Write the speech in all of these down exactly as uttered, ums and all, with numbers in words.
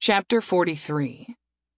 Chapter forty-three.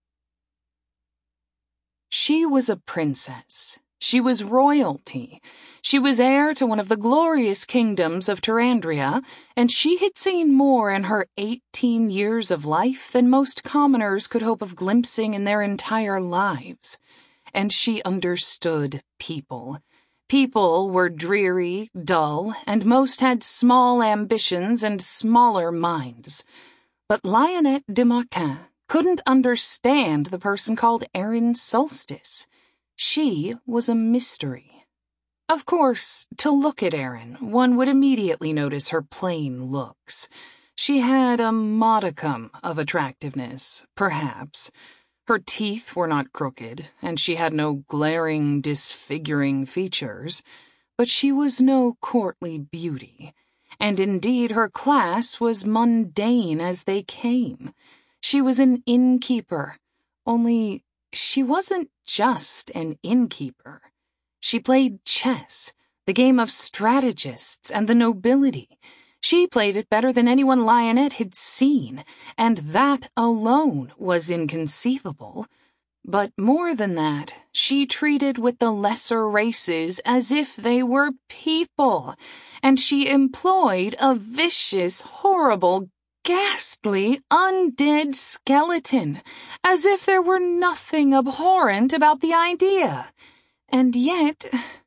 She was a princess. She was royalty. She was heir to one of the glorious kingdoms of Tarandria, and she had seen more in her eighteen years of life than most commoners could hope of glimpsing in their entire lives. And she understood people. People were dreary, dull, and most had small ambitions and smaller minds. But Lionette de Maquin couldn't understand the person called Erin Solstice. She was a mystery. Of course, to look at Erin, one would immediately notice her plain looks. She had a modicum of attractiveness, perhaps. Her teeth were not crooked, and she had no glaring, disfiguring features, but she was no courtly beauty. And indeed her class was mundane as they came. She was an innkeeper, only she wasn't just an innkeeper. She played chess, the game of strategists and the nobility. She played it better than anyone Lionette had seen, and that alone was inconceivable. But more than that, she treated with the lesser races as if they were people, and she employed a vicious, horrible, ghastly, undead skeleton, as if there were nothing abhorrent about the idea. And yet,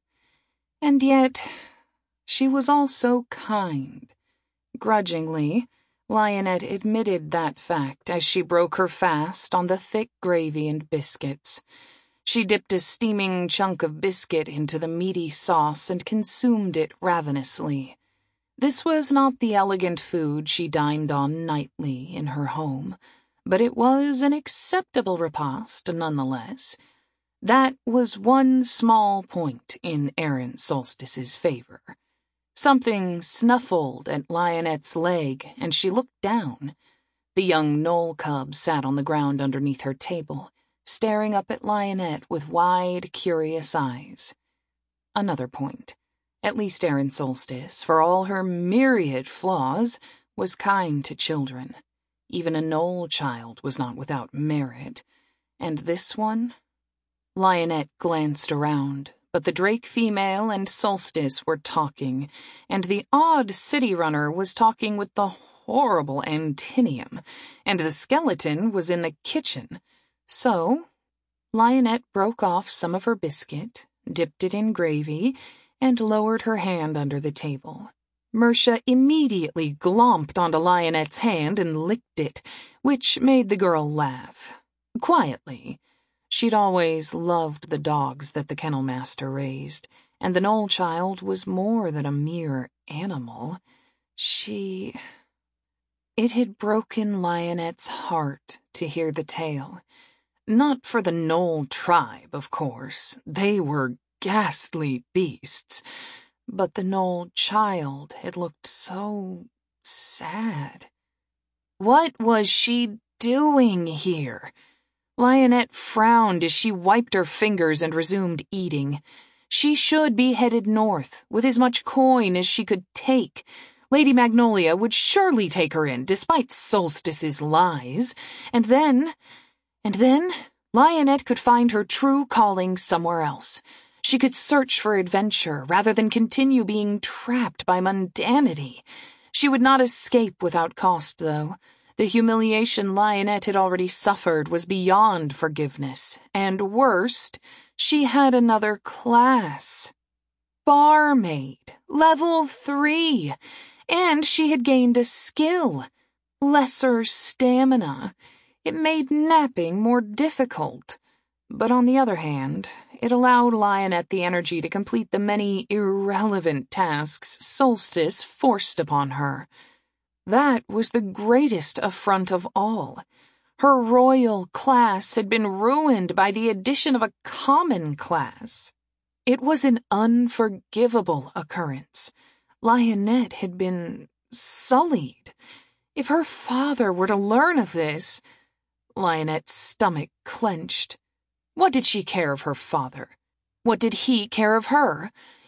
and yet, she was also kind. Grudgingly, Lionette admitted that fact as she broke her fast on the thick gravy and biscuits. She dipped a steaming chunk of biscuit into the meaty sauce and consumed it ravenously. This was not the elegant food she dined on nightly in her home, but it was an acceptable repast nonetheless. That was one small point in Erin Solstice's favor. Something snuffled at Lionette's leg, and she looked down. The young knoll cub sat on the ground underneath her table, staring up at Lionette with wide, curious eyes. Another point. At least Erin Solstice, for all her myriad flaws, was kind to children. Even a knoll child was not without merit. And this one? Lionette glanced around. But the Drake female and Solstice were talking, and the odd city runner was talking with the horrible Antinium, and the skeleton was in the kitchen. So, Lionette broke off some of her biscuit, dipped it in gravy, and lowered her hand under the table. Mercia immediately glomped onto Lionette's hand and licked it, which made the girl laugh. Quietly. She'd always loved the dogs that the kennel master raised, and the knoll child was more than a mere animal. She... It had broken Lionette's heart to hear the tale. Not for the knoll tribe, of course. They were ghastly beasts. But the knoll child had looked so sad. What was she doing here? Lionette frowned as she wiped her fingers and resumed eating. She should be headed north, with as much coin as she could take. Lady Magnolia would surely take her in, despite Solstice's lies. And then, and then, Lionette could find her true calling somewhere else. She could search for adventure rather than continue being trapped by mundanity. She would not escape without cost, though. The humiliation Lionette had already suffered was beyond forgiveness, and worst, she had another class. Barmaid, level three, and she had gained a skill, lesser stamina. It made napping more difficult, but on the other hand, it allowed Lionette the energy to complete the many irrelevant tasks Solstice forced upon her. That was the greatest affront of all. Her royal class had been ruined by the addition of a common class. It was an unforgivable occurrence. Lionette had been sullied. If her father were to learn of this... Lionette's stomach clenched. What did she care of her father? What did he care of her?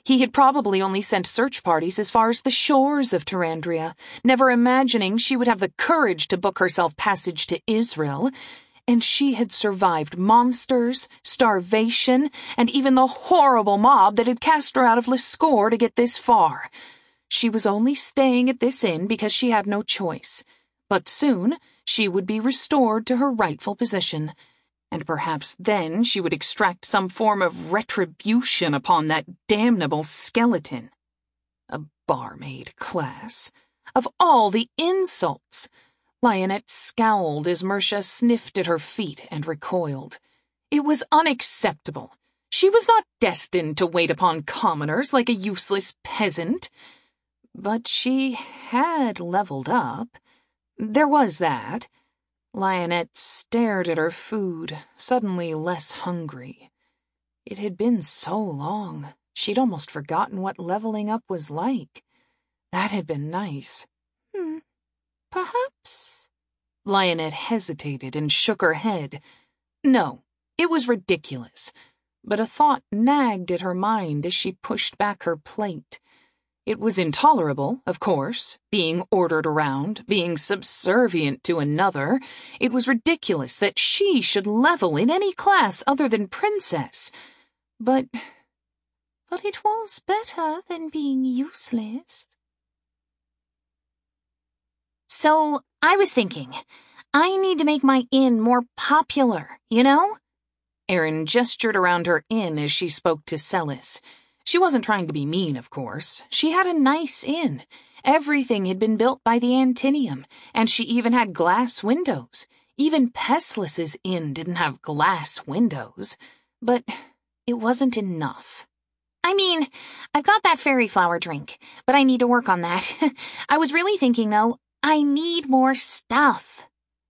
He had probably only sent search parties as far as the shores of Tarandria, never imagining she would have the courage to book herself passage to Israel. And she had survived monsters, starvation, and even the horrible mob that had cast her out of Liscore to get this far. She was only staying at this inn because she had no choice. But soon she would be restored to her rightful position, and perhaps then she would extract some form of retribution upon that damnable skeleton. A barmaid class. Of all the insults! Lionette scowled as Mercia sniffed at her feet and recoiled. It was unacceptable. She was not destined to wait upon commoners like a useless peasant. But she had leveled up. There was that. Lionette stared at her food, suddenly less hungry. It had been so long, she'd almost forgotten what leveling up was like. That had been nice. Hmm. Perhaps. Lionette hesitated and shook her head. No, it was ridiculous, but a thought nagged at her mind as she pushed back her plate. It was intolerable, of course, being ordered around, being subservient to another. It was ridiculous that she should level in any class other than princess. But, but it was better than being useless. So, I was thinking, I need to make my inn more popular, you know? Erin gestured around her inn as she spoke to Celis. She wasn't trying to be mean, of course. She had a nice inn. Everything had been built by the Antinium, and she even had glass windows. Even Pestlis's inn didn't have glass windows. But it wasn't enough. I mean, I've got that fairy flower drink, but I need to work on that. I was really thinking, though, I need more stuff.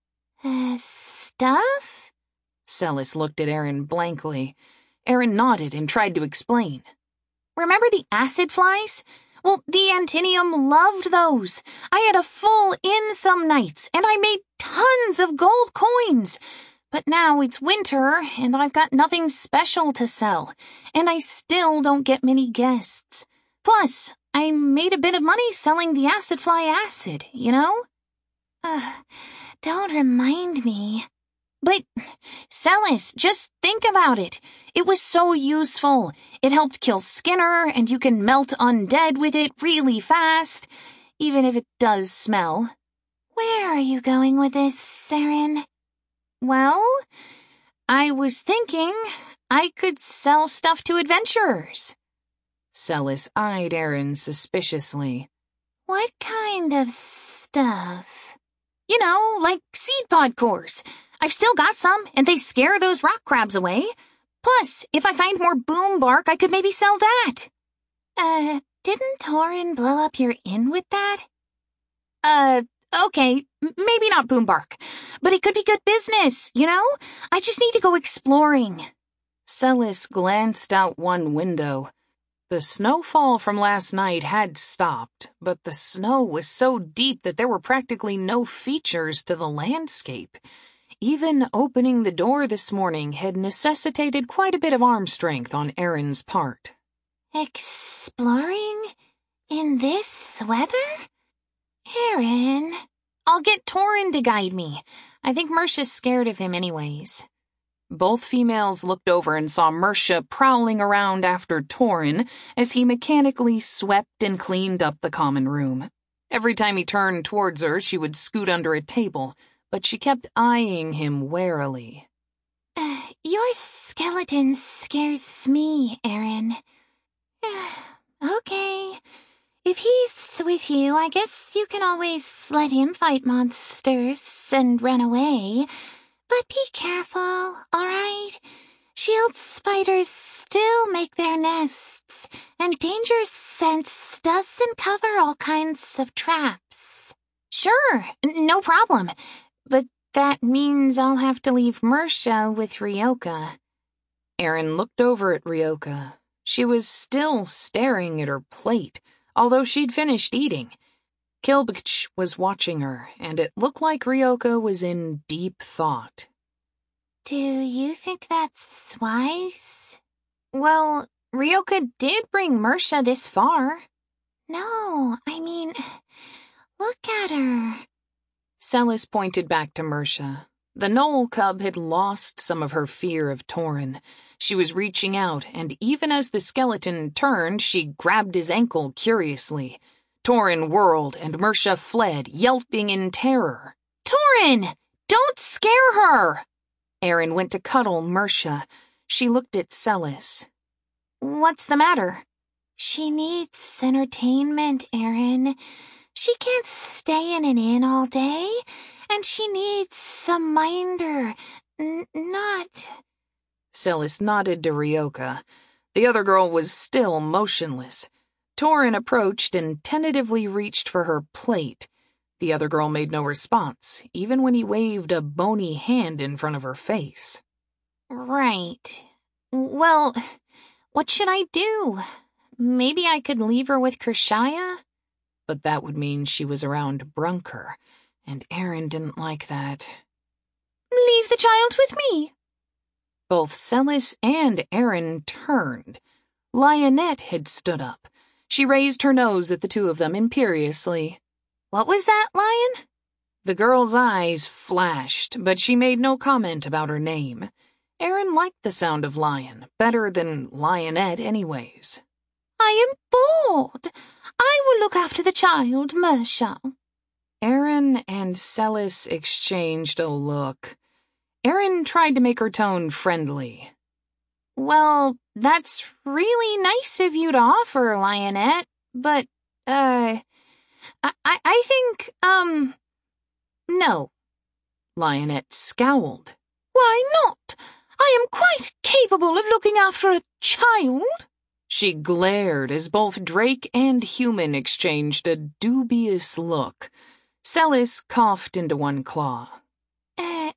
Uh, stuff? Celis looked at Erin blankly. Erin nodded and tried to explain. Remember the acid flies? Well, the Antinium loved those. I had a full inn some nights, and I made tons of gold coins. But now it's winter, and I've got nothing special to sell, and I still don't get many guests. Plus, I made a bit of money selling the acid fly acid, you know? Uh, don't remind me. But, Celis, just think about it. It was so useful. It helped kill Skinner, and you can melt undead with it really fast, even if it does smell. Where are you going with this, Erin? Well, I was thinking I could sell stuff to adventurers. Celis eyed Erin suspiciously. What kind of stuff? You know, like seed pod cores. I've still got some, and they scare those rock crabs away. Plus, if I find more boom bark, I could maybe sell that. Uh, didn't Torin blow up your inn with that? Uh, okay, m- maybe not boom bark, but it could be good business, you know? I just need to go exploring. Celis glanced out one window. The snowfall from last night had stopped, but the snow was so deep that there were practically no features to the landscape. Even opening the door this morning had necessitated quite a bit of arm strength on Erin's part. Exploring? In this weather? Erin, I'll get Torin to guide me. I think Mercia's scared of him anyways. Both females looked over and saw Mercia prowling around after Torin as he mechanically swept and cleaned up the common room. Every time he turned towards her, she would scoot under a table, but she kept eyeing him warily. Uh, your skeleton scares me, Erin. Okay. If he's with you, I guess you can always let him fight monsters and run away. But be careful, all right? Shield spiders still make their nests, and danger sense doesn't cover all kinds of traps. Sure, no problem. But that means I'll have to leave Mercia with Ryoka. Erin looked over at Ryoka. She was still staring at her plate, although she'd finished eating. Kilbich was watching her, and it looked like Ryoka was in deep thought. Do you think that's wise? Well, Ryoka did bring Mersha this far. No, I mean, look at her. Celis pointed back to Mersha. The Knoll cub had lost some of her fear of Torin. She was reaching out, and even as the skeleton turned, she grabbed his ankle curiously. Torin whirled, and Mersha fled, yelping in terror. Torin! Don't scare her! Aaron went to cuddle Mersha. She looked at Celis. What's the matter? She needs entertainment, Aaron. She can't stay in an inn all day, and she needs some minder. N- not... Celis nodded to Ryoka. The other girl was still motionless. Torin approached and tentatively reached for her plate. The other girl made no response, even when he waved a bony hand in front of her face. Right. Well, what should I do? Maybe I could leave her with Kershaya? But that would mean she was around Brunker, and Aaron didn't like that. Leave the child with me. Both Celis and Aaron turned. Lionette had stood up. She raised her nose at the two of them imperiously. What was that, Lion? The girl's eyes flashed, but she made no comment about her name. Aaron liked the sound of lion, better than lionette anyways. I am bored. I will look after the child, Mersha. Aaron and Celis exchanged a look. Aaron tried to make her tone friendly. Well, that's really nice of you to offer, Lionette, but, uh, I, I, I think, um, no. Lionette scowled. Why not? I am quite capable of looking after a child. She glared as both Drake and Human exchanged a dubious look. Celis coughed into one claw. Uh,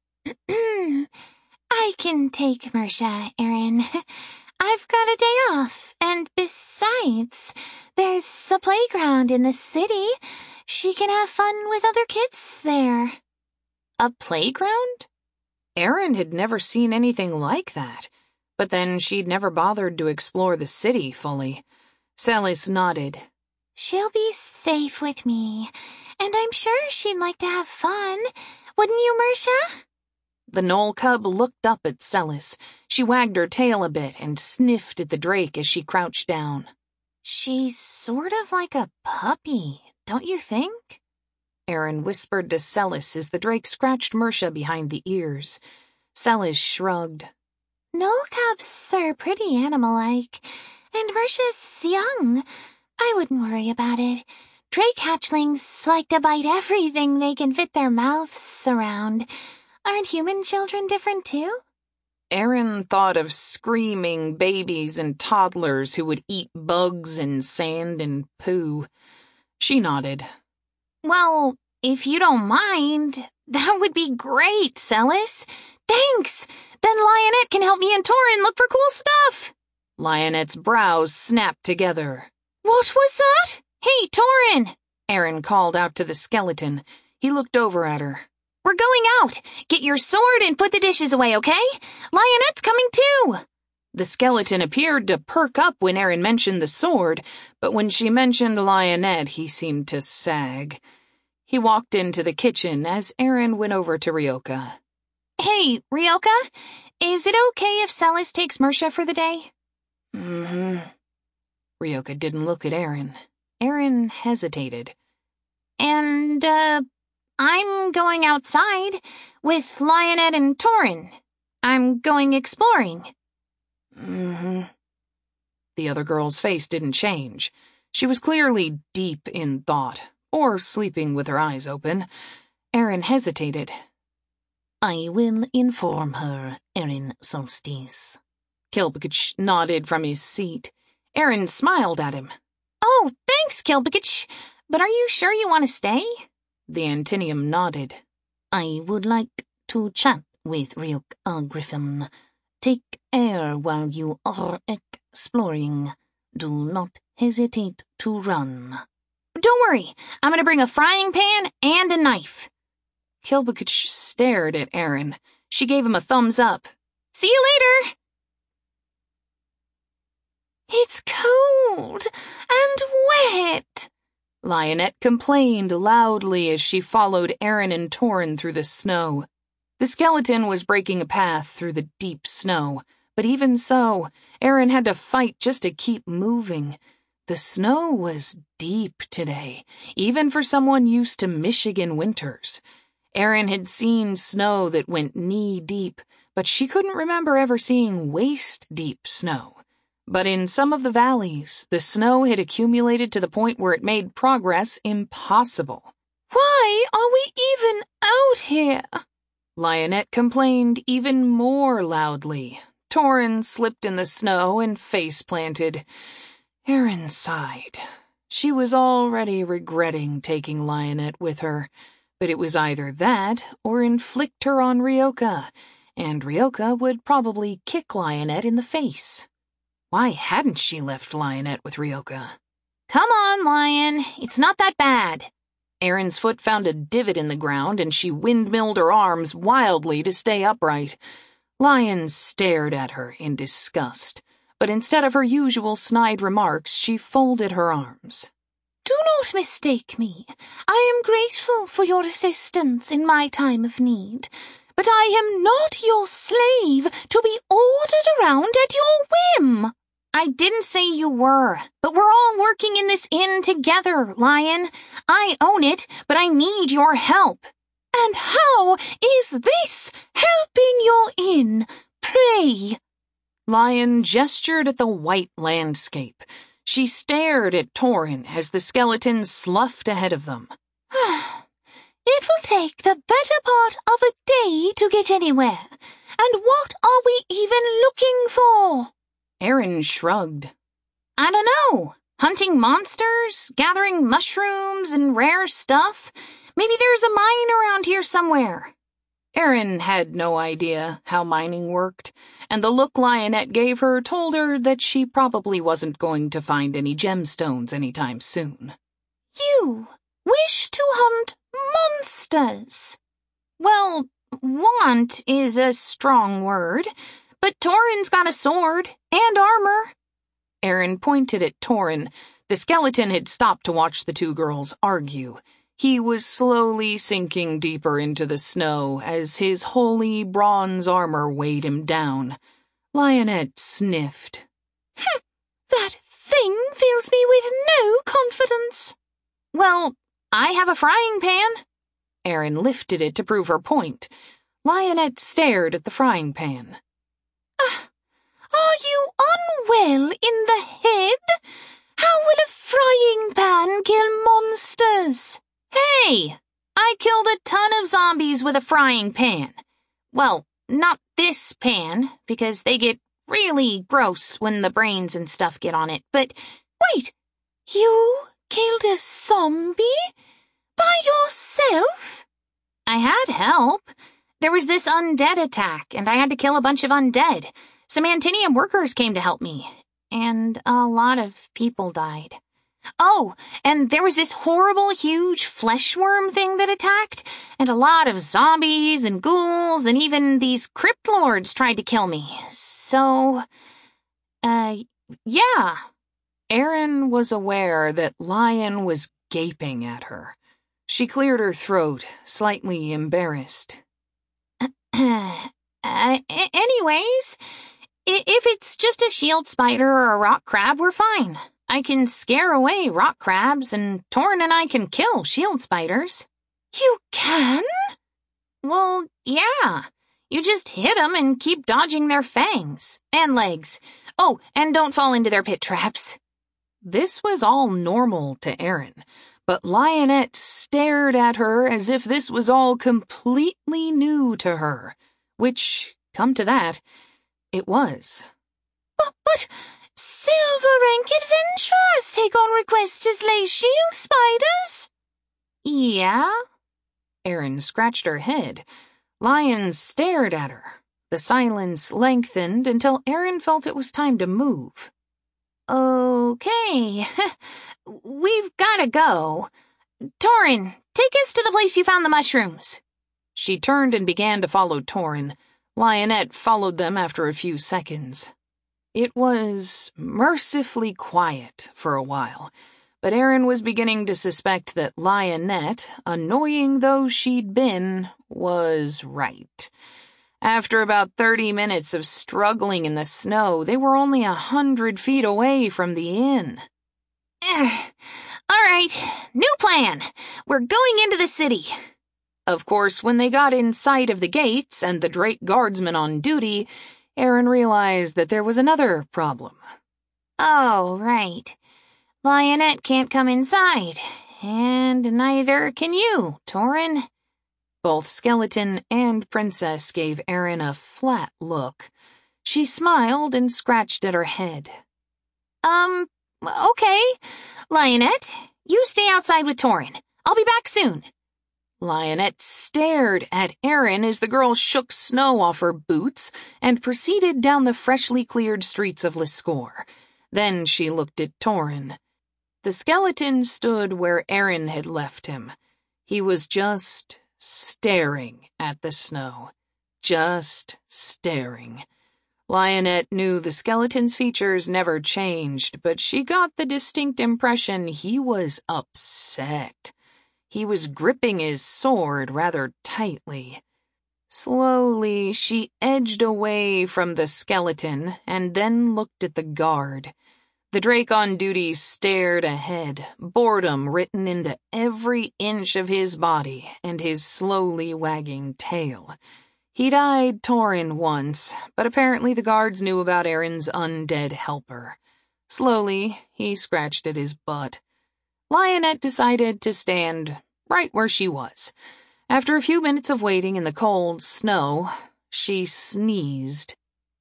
I can take Mersha, Aaron. I've got a day off, and besides, there's a playground in the city. She can have fun with other kids there. A playground? Aaron had never seen anything like that, but then she'd never bothered to explore the city fully. Celis nodded. She'll be safe with me, and I'm sure she'd like to have fun. Wouldn't you, Mersha? The Knoll cub looked up at Celis. She wagged her tail a bit and sniffed at the Drake as she crouched down. She's sort of like a puppy, don't you think? Aaron whispered to Celis as the Drake scratched Mersha behind the ears. Celis shrugged. Knoll cubs are pretty animal-like, and Mersha's young. I wouldn't worry about it. Drake hatchlings like to bite everything they can fit their mouths around. Aren't human children different too? Aaron thought of screaming babies and toddlers who would eat bugs and sand and poo. She nodded. Well, if you don't mind, that would be great, Celis. Thanks! Then Lionette can help me and Torin look for cool stuff. Lionette's brows snapped together. What was that? Hey, Torin! Aaron called out to the skeleton. He looked over at her. We're going out. Get your sword and put the dishes away, okay? Lionette's coming too. The skeleton appeared to perk up when Aaron mentioned the sword, but when she mentioned Lionette, he seemed to sag. He walked into the kitchen as Aaron went over to Ryoka. Hey, Ryoka, is it okay if Celis takes Mersha for the day? Mm-hmm. Ryoka didn't look at Aaron. Aaron hesitated. And, uh... I'm going outside with Lionette and Torin. I'm going exploring. Mm-hmm. The other girl's face didn't change. She was clearly deep in thought, or sleeping with her eyes open. Aaron hesitated. I will inform her, Aaron Solstice. Kilpikich nodded from his seat. Aaron smiled at him. Oh, thanks, Kilpikich. But are you sure you want to stay? The Antinium nodded. I would like to chat with Ryuk a Griffin. Take air while you are exploring. Do not hesitate to run. Don't worry, I'm gonna bring a frying pan and a knife. Kilpikich stared at Aaron. She gave him a thumbs up. See you later! It's cold and wet, Lionette complained loudly as she followed Aaron and Torin through the snow. The skeleton was breaking a path through the deep snow, but even so, Aaron had to fight just to keep moving. The snow was deep today, even for someone used to Michigan winters. Aaron had seen snow that went knee-deep, but she couldn't remember ever seeing waist-deep snow. But in some of the valleys, the snow had accumulated to the point where it made progress impossible. Why are we even out here? Lionette complained even more loudly. Torin slipped in the snow and face-planted. Aaron sighed. She was already regretting taking Lionette with her, but it was either that or inflict her on Ryoka, and Ryoka would probably kick Lionette in the face. Why hadn't she left Lionette with Ryoka? Come on, Lion. It's not that bad. Aaron's foot found a divot in the ground, and she windmilled her arms wildly to stay upright. Lion stared at her in disgust, but instead of her usual snide remarks, she folded her arms. Do not mistake me. I am grateful for your assistance in my time of need, but I am not your slave to be ordered around at your whim. I didn't say you were, but we're all working in this inn together, Lion. I own it, but I need your help. And how is this helping your inn, pray? Lion gestured at the white landscape. She stared at Torin as the skeleton sloughed ahead of them. It will take the better part of a day to get anywhere. And what are we even looking for? Aaron shrugged. I don't know. Hunting monsters, gathering mushrooms and rare stuff. Maybe there's a mine around here somewhere. Aaron had no idea how mining worked, and the look Lionette gave her told her that she probably wasn't going to find any gemstones anytime soon. You wish to hunt monsters? Well, want is a strong word, but Torin's got a sword and armor. Aaron pointed at Torin. The skeleton had stopped to watch the two girls argue. He was slowly sinking deeper into the snow as his holy bronze armor weighed him down. Lionette sniffed. Hm, that thing fills me with no confidence. Well, I have a frying pan. Aaron lifted it to prove her point. Lionette stared at the frying pan. Uh, are you unwell in the head? How will a frying pan kill monsters? Hey, I killed a ton of zombies with a frying pan. Well, not this pan, because they get really gross when the brains and stuff get on it, but wait, you killed a zombie? By yourself? I had help. There was this undead attack, and I had to kill a bunch of undead. Some Antinium workers came to help me, and a lot of people died. Oh, and there was this horrible, huge flesh worm thing that attacked, and a lot of zombies and ghouls, and even these crypt lords tried to kill me. So, uh, yeah. Aaron was aware that Lion was gaping at her. She cleared her throat, slightly embarrassed. uh, anyways, if it's just a shield spider or a rock crab, we're fine. I can scare away rock crabs, and Torin and I can kill shield spiders. You can? Well, yeah. You just hit them and keep dodging their fangs. And legs. Oh, and don't fall into their pit traps. This was all normal to Aaron, but Lionette stared at her as if this was all completely new to her, which, come to that, it was. But, but... Silver-rank adventurers take on requests to slay shield spiders? Yeah? Aaron scratched her head. Lion stared at her. The silence lengthened until Aaron felt it was time to move. Okay. We've gotta go. Torin, take us to the place you found the mushrooms. She turned and began to follow Torin. Lionette followed them after a few seconds. It was mercifully quiet for a while, but Erin was beginning to suspect that Lionette, annoying though she'd been, was right. After about thirty minutes of struggling in the snow, they were only a hundred feet away from the inn. All right, new plan. We're going into the city. Of course, when they got in sight of the gates and the Drake guardsman on duty, Erin realized that there was another problem. Oh, right. Lionette can't come inside, and neither can you, Torin. Both Skeleton and Princess gave Erin a flat look. She smiled and scratched at her head. Um, okay. Lionette, you stay outside with Torin. I'll be back soon. Lionette stared at Erin as the girl shook snow off her boots and proceeded down the freshly cleared streets of Liscore. Then she looked at Torin. The skeleton stood where Erin had left him. He was just staring at the snow. Just staring. Lionette knew the skeleton's features never changed, but she got the distinct impression he was upset. He was gripping his sword rather tightly. Slowly, she edged away from the skeleton and then looked at the guard. The Drake on duty stared ahead, boredom written into every inch of his body and his slowly wagging tail. He'd eyed Torin once, but apparently the guards knew about Erin's undead helper. Slowly, he scratched at his butt. Lionette decided to stand right where she was. After a few minutes of waiting in the cold snow, she sneezed.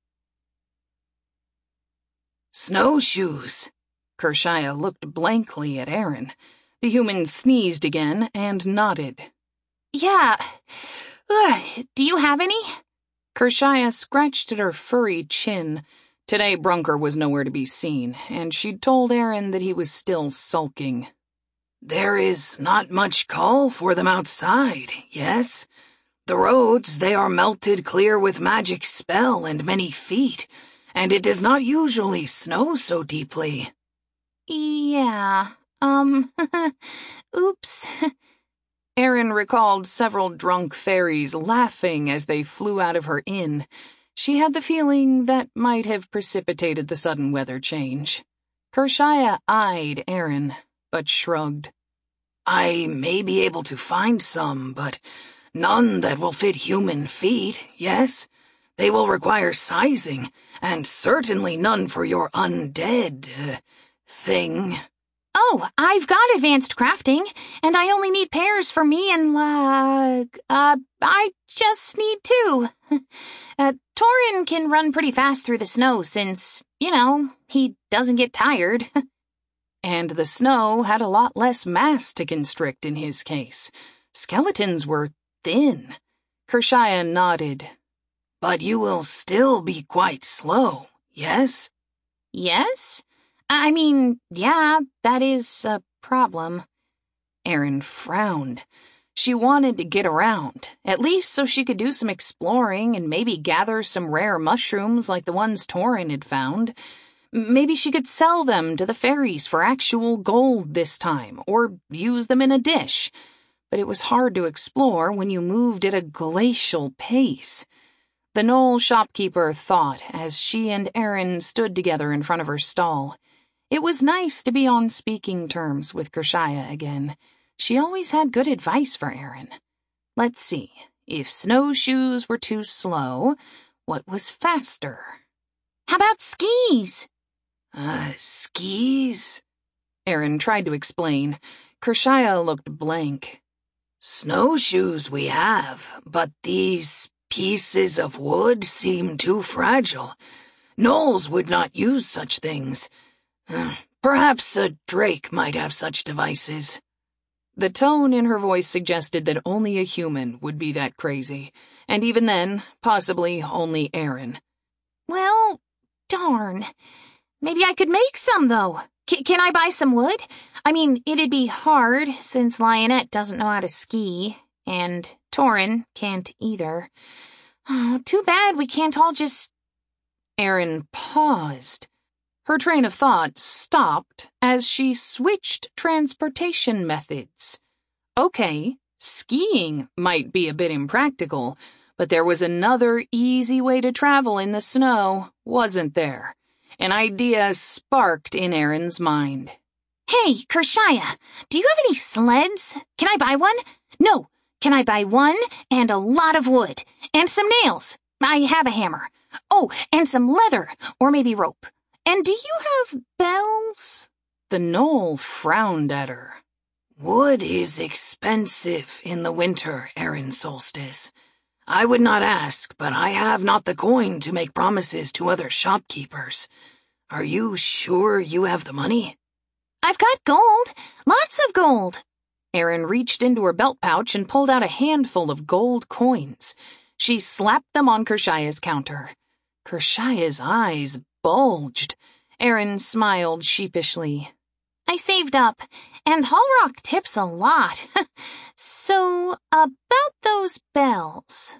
Snowshoes! Kershia looked blankly at Erin. The human sneezed again and nodded. Yeah. Ugh, do you have any? Kershia scratched at her furry chin. Today Brunker was nowhere to be seen, and she'd told Erin that he was still sulking. There is not much call for them outside, yes? The roads, they are melted clear with magic spell and many feet, and it does not usually snow so deeply. Yeah, um, oops. Erin recalled several drunk fairies laughing as they flew out of her inn. She had the feeling that might have precipitated the sudden weather change. Kershia eyed Erin, but shrugged. I may be able to find some, but none that will fit human feet, yes? They will require sizing, and certainly none for your undead, uh, thing. Oh, I've got advanced crafting, and I only need pairs for me and, uh, uh, I just need two. uh, Torin can run pretty fast through the snow since, you know, he doesn't get tired. And the snow had a lot less mass to constrict in his case. Skeletons were thin. Kershia nodded. But you will still be quite slow, yes? Yes? I mean, yeah, that is a problem. Erin frowned. She wanted to get around, at least so she could do some exploring and maybe gather some rare mushrooms like the ones Torin had found. Maybe she could sell them to the fairies for actual gold this time, or use them in a dish. But it was hard to explore when you moved at a glacial pace. The Knoll shopkeeper thought as she and Erin stood together in front of her stall. It was nice to be on speaking terms with Kershia again. She always had good advice for Erin. Let's see, if snowshoes were too slow, what was faster? How about skis? Uh, skis? Erin tried to explain. Kershia looked blank. Snowshoes we have, but these pieces of wood seem too fragile. Gnolls would not use such things. Uh, perhaps a drake might have such devices. The tone in her voice suggested that only a human would be that crazy, and even then, possibly only Erin. Well, darn. Maybe I could make some, though. C- can I buy some wood? I mean, it'd be hard, since Lionette doesn't know how to ski, and Torin can't either. Oh, too bad we can't all just... Erin paused. Her train of thought stopped as she switched transportation methods. Okay, skiing might be a bit impractical, but there was another easy way to travel in the snow, wasn't there? An idea sparked in Erin's mind. Hey, Kershaya, do you have any sleds? Can I buy one? No, can I buy one and a lot of wood? And some nails. I have a hammer. Oh, and some leather, or maybe rope. And do you have bells? The gnoll frowned at her. Wood is expensive in the winter, Erin Solstice. I would not ask, but I have not the coin to make promises to other shopkeepers. Are you sure you have the money? I've got gold. Lots of gold. Erin reached into her belt pouch and pulled out a handful of gold coins. She slapped them on Kershaya's counter. Kershaya's eyes bulged. Erin smiled sheepishly. I saved up, and Hallrock tips a lot. So, about those bells.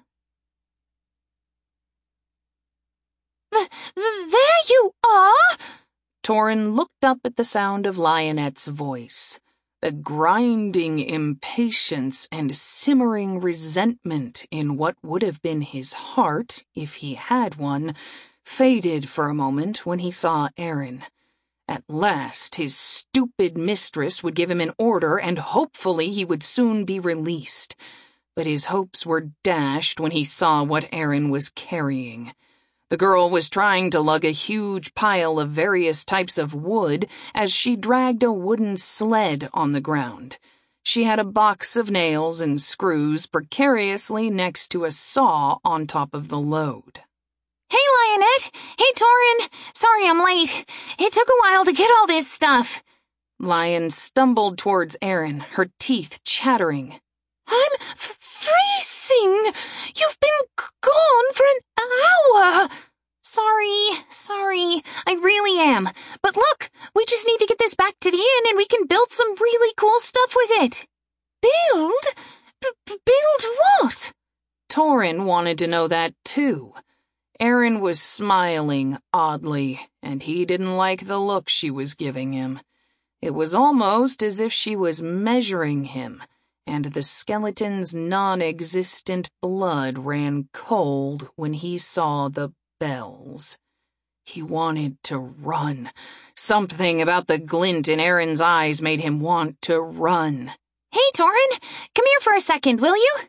Th- th- there you are! Torin looked up at the sound of Lionette's voice. The grinding impatience and simmering resentment in what would have been his heart, if he had one, faded for a moment when he saw Erin. At last, his stupid mistress would give him an order, and hopefully he would soon be released. But his hopes were dashed when he saw what Erin was carrying. The girl was trying to lug a huge pile of various types of wood as she dragged a wooden sled on the ground. She had a box of nails and screws precariously next to a saw on top of the load. Hey, Lionette! Hey, Torin! Sorry I'm late. It took a while to get all this stuff. Lion stumbled towards Erin, her teeth chattering. I'm f- freezing! You've been g- gone for an hour! Sorry, sorry. I really am. But look, we just need to get this back to the inn and we can build some really cool stuff with it. Build? B- build what? Torin wanted to know that too. Erin was smiling oddly, and he didn't like the look she was giving him. It was almost as if she was measuring him, and the skeleton's non-existent blood ran cold when he saw the bells. He wanted to run. Something about the glint in Erin's eyes made him want to run. Hey, Torin, come here for a second, will you?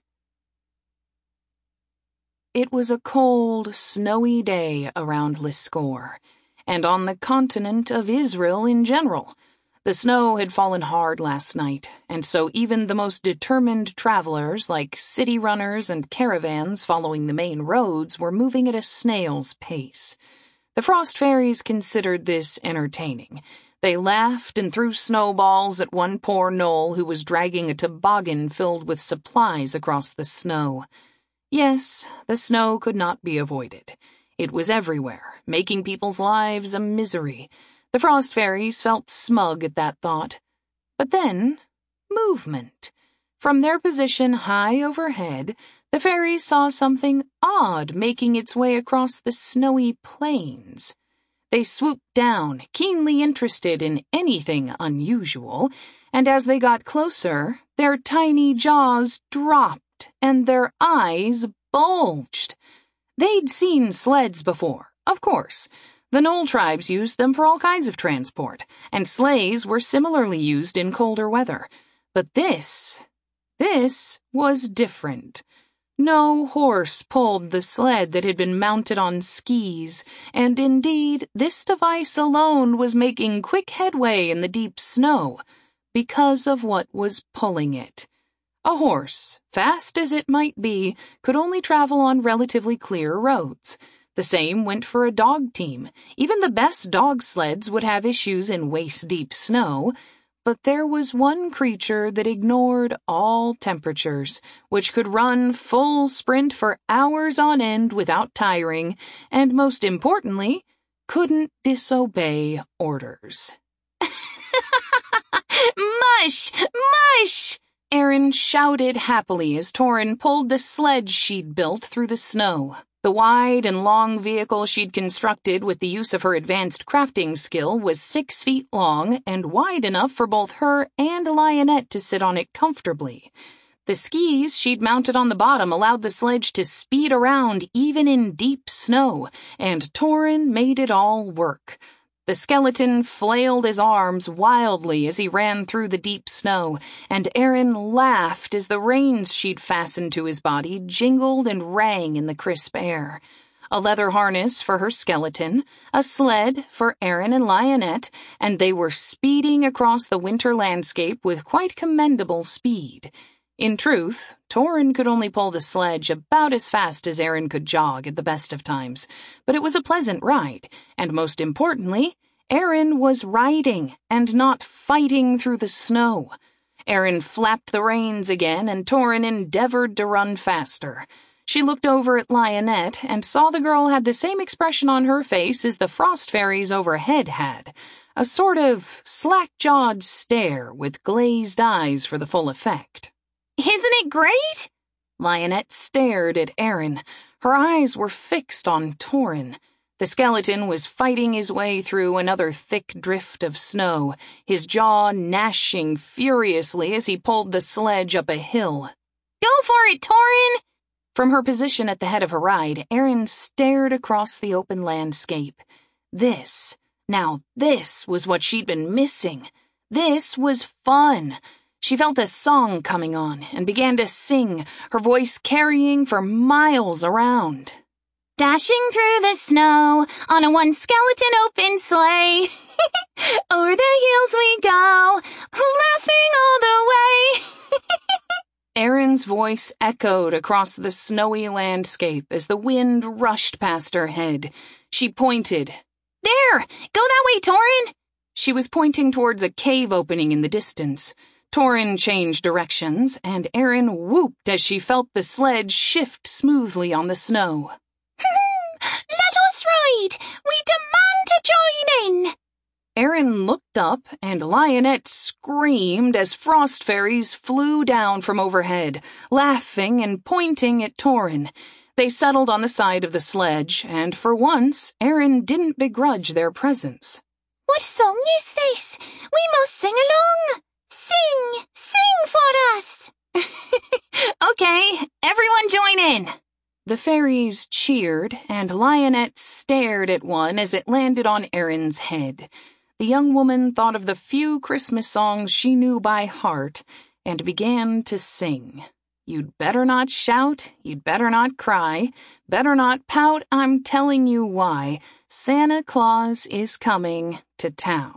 It was a cold, snowy day around Liscor, and on the continent of Israel in general. The snow had fallen hard last night, and so even the most determined travelers, like city runners and caravans following the main roads, were moving at a snail's pace. The Frost Fairies considered this entertaining. They laughed and threw snowballs at one poor gnoll who was dragging a toboggan filled with supplies across the snow. Yes, the snow could not be avoided. It was everywhere, making people's lives a misery. The Frost Fairies felt smug at that thought. But then, movement. From their position high overhead, the fairies saw something odd making its way across the snowy plains. They swooped down, keenly interested in anything unusual, and as they got closer, their tiny jaws dropped and their eyes bulged. They'd seen sleds before, of course. The Knoll tribes used them for all kinds of transport, and sleighs were similarly used in colder weather. But this, this was different. No horse pulled the sled that had been mounted on skis, and indeed, this device alone was making quick headway in the deep snow because of what was pulling it. A horse, fast as it might be, could only travel on relatively clear roads. The same went for a dog team. Even the best dog sleds would have issues in waist-deep snow. But there was one creature that ignored all temperatures, which could run full sprint for hours on end without tiring, and most importantly, couldn't disobey orders. Mush! Mush! Erin shouted happily as Torin pulled the sledge she'd built through the snow. The wide and long vehicle she'd constructed with the use of her advanced crafting skill was six feet long and wide enough for both her and Lionette to sit on it comfortably. The skis she'd mounted on the bottom allowed the sledge to speed around even in deep snow, and Torin made it all work. The skeleton flailed his arms wildly as he ran through the deep snow, and Aaron laughed as the reins she'd fastened to his body jingled and rang in the crisp air. A leather harness for her skeleton, a sled for Aaron and Lionette, and they were speeding across the winter landscape with quite commendable speed. In truth, Torin could only pull the sledge about as fast as Aaron could jog at the best of times, but it was a pleasant ride, and most importantly, Aaron was riding and not fighting through the snow. Aaron flapped the reins again, and Torin endeavored to run faster. She looked over at Lionette and saw the girl had the same expression on her face as the frost fairies overhead had, a sort of slack-jawed stare with glazed eyes for the full effect. Isn't it great? Lionette stared at Aaron. Her eyes were fixed on Torin. The skeleton was fighting his way through another thick drift of snow, his jaw gnashing furiously as he pulled the sledge up a hill. Go for it, Torin! From her position at the head of her ride, Aaron stared across the open landscape. This, now this was what she'd been missing. This was fun. She felt a song coming on and began to sing, her voice carrying for miles around. Dashing through the snow on a one-skeleton open sleigh. O'er the hills we go, laughing all the way. Aaron's voice echoed across the snowy landscape as the wind rushed past her head. She pointed. There! Go that way, Torin! She was pointing towards a cave opening in the distance. Torin changed directions, and Aaron whooped as she felt the sledge shift smoothly on the snow. Let us ride! We demand to join in! Aaron looked up, and Lionette screamed as frost fairies flew down from overhead, laughing and pointing at Torin. They settled on the side of the sledge, and for once, Aaron didn't begrudge their presence. What song is this? We must sing along! Sing! Sing for us! Okay, everyone join in! The fairies cheered, and Lionette stared at one as it landed on Aaron's head. The young woman thought of the few Christmas songs she knew by heart and began to sing. You'd better not shout, you'd better not cry, better not pout, I'm telling you why. Santa Claus is coming to town.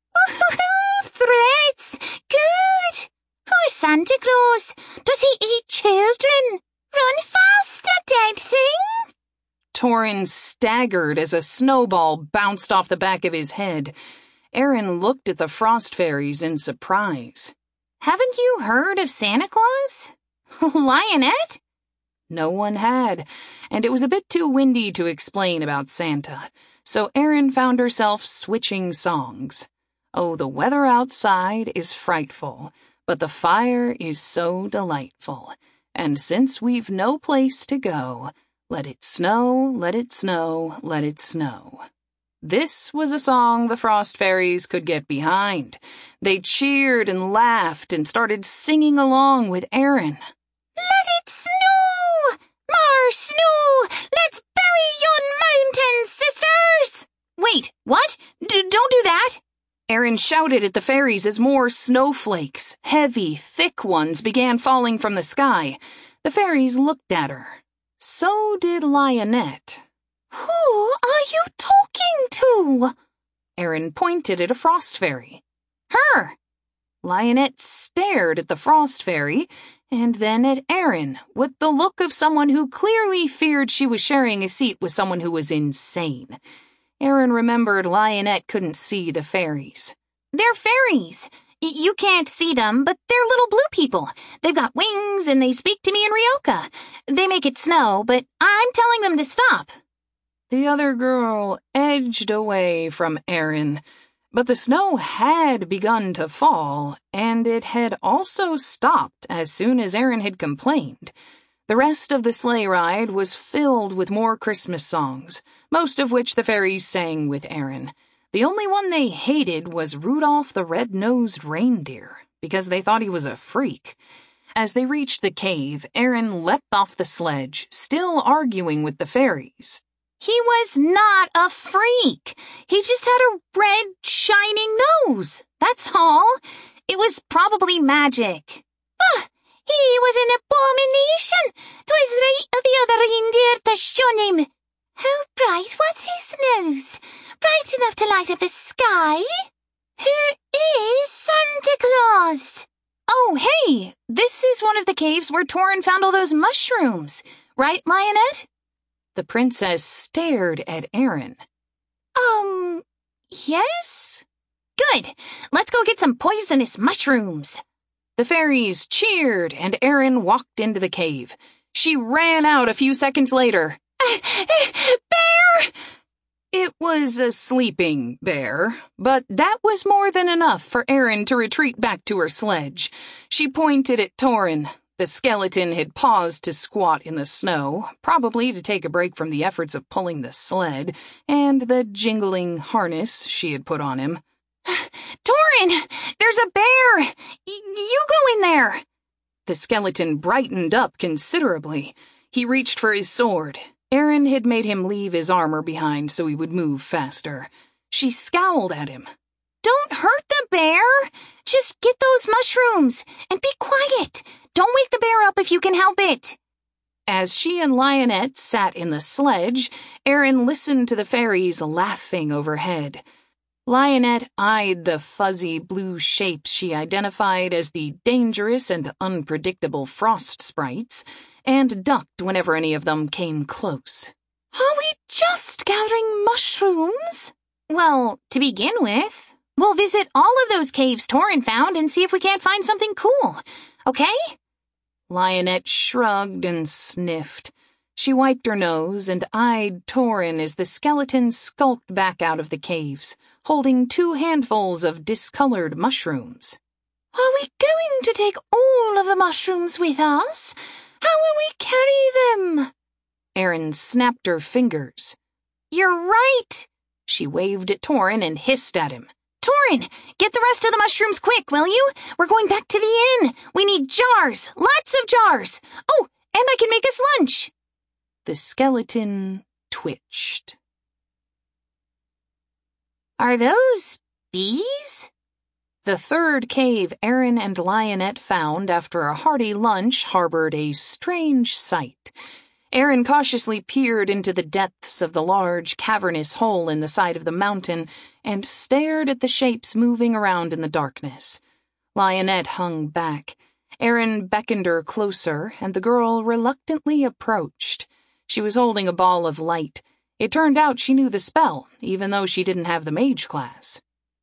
Threats! Good! Who's Santa Claus? Does he eat children? Run faster, dead thing! Torin staggered as a snowball bounced off the back of his head. Aaron looked at the frost fairies in surprise. Haven't you heard of Santa Claus? Lionette? No one had, and it was a bit too windy to explain about Santa, so Aaron found herself switching songs. Oh, the weather outside is frightful, but the fire is so delightful. And since we've no place to go, let it snow, let it snow, let it snow. This was a song the frost fairies could get behind. They cheered and laughed and started singing along with Aaron. Let it snow! More snow! Let's bury yon mountains, sisters! Wait, what? D- don't do that! Aaron shouted at the fairies as more snowflakes, heavy, thick ones, began falling from the sky. The fairies looked at her. So did Lionette. Who are you talking to? Aaron pointed at a frost fairy. Her! Lionette stared at the frost fairy, and then at Aaron, with the look of someone who clearly feared she was sharing a seat with someone who was insane. Aaron remembered Lionette couldn't see the fairies. They're fairies. Y- you can't see them, but they're little blue people. They've got wings and they speak to me in Ryoka. They make it snow, but I'm telling them to stop. The other girl edged away from Aaron, but the snow had begun to fall, and it had also stopped as soon as Aaron had complained. The rest of the sleigh ride was filled with more Christmas songs, most of which the fairies sang with Aaron. The only one they hated was Rudolph the Red-Nosed Reindeer, because they thought he was a freak. As they reached the cave, Aaron leapt off the sledge, still arguing with the fairies. He was not a freak. He just had a red, shining nose. That's all. It was probably magic. Ah, he was an abomination. 'Twas right of the other reindeer to shun him. How bright was his nose? Bright enough to light up the sky? Who is Santa Claus? Oh, hey, this is one of the caves where Torin found all those mushrooms. Right, Lionette? The princess stared at Aaron. Um, yes? Good. Let's go get some poisonous mushrooms. The fairies cheered, and Aaron walked into the cave. She ran out a few seconds later. Bear! It was a sleeping bear, but that was more than enough for Aaron to retreat back to her sledge. She pointed at Torin. The skeleton had paused to squat in the snow, probably to take a break from the efforts of pulling the sled and the jingling harness she had put on him. Torin, there's a bear! Y- you go in there! The skeleton brightened up considerably. He reached for his sword. Aaron had made him leave his armor behind so he would move faster. She scowled at him. Don't hurt the bear! Just get those mushrooms, and be quiet! Don't wake the bear up if you can help it! As she and Lionette sat in the sledge, Aaron listened to the fairies laughing overhead. Lionette eyed the fuzzy blue shapes she identified as the dangerous and unpredictable frost sprites, and ducked whenever any of them came close. Are we just gathering mushrooms? Well, to begin with, we'll visit all of those caves Torin found and see if we can't find something cool, okay? Lionette shrugged and sniffed. She wiped her nose and eyed Torin as the skeleton skulked back out of the caves, holding two handfuls of discolored mushrooms. Are we going to take all of the mushrooms with us? How will we carry them? Aaron snapped her fingers. You're right! She waved at Torin and hissed at him. Torin, get the rest of the mushrooms quick, will you? We're going back to the inn. We need jars, lots of jars. Oh, and I can make us lunch. The skeleton twitched. Are those bees? The third cave Aaron and Lionette found after a hearty lunch harbored a strange sight. Aaron cautiously peered into the depths of the large, cavernous hole in the side of the mountain and stared at the shapes moving around in the darkness. Lionette hung back. Aaron beckoned her closer, and the girl reluctantly approached. She was holding a ball of light. It turned out she knew the spell, even though she didn't have the mage class.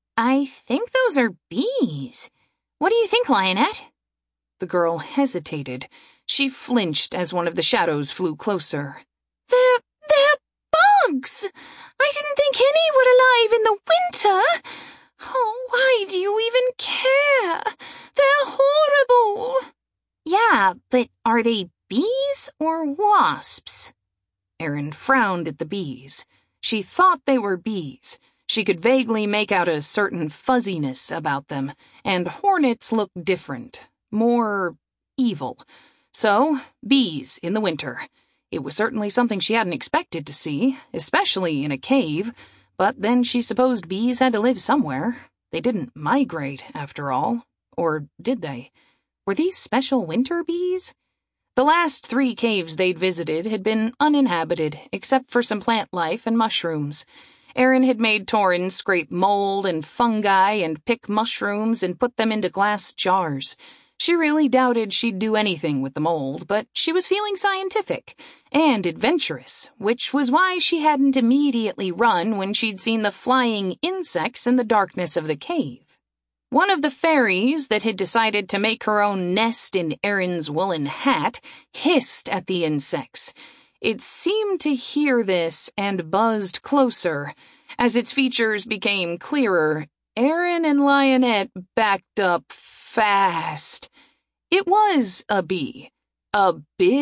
I think those are bees. What do you think, Lionette? The girl hesitated. She flinched as one of the shadows flew closer. They're, they're bugs! I didn't think any were alive in the winter. Oh, why do you even care? They're horrible. Yeah, but are they bees or wasps? Aaron frowned at the bees. She thought they were bees. She could vaguely make out a certain fuzziness about them, and hornets looked different, more evil. So, bees in the winter. It was certainly something she hadn't expected to see, especially in a cave, but then she supposed bees had to live somewhere. They didn't migrate, after all. Or did they? Were these special winter bees? The last three caves they'd visited had been uninhabited, except for some plant life and mushrooms. Aaron had made Torin scrape mold and fungi and pick mushrooms and put them into glass jars. She really doubted she'd do anything with the mold, but she was feeling scientific and adventurous, which was why she hadn't immediately run when she'd seen the flying insects in the darkness of the cave. One of the fairies that had decided to make her own nest in Aaron's woolen hat hissed at the insects. It seemed to hear this and buzzed closer. As its features became clearer, Aaron and Lionette backed up fast. It was a bee. A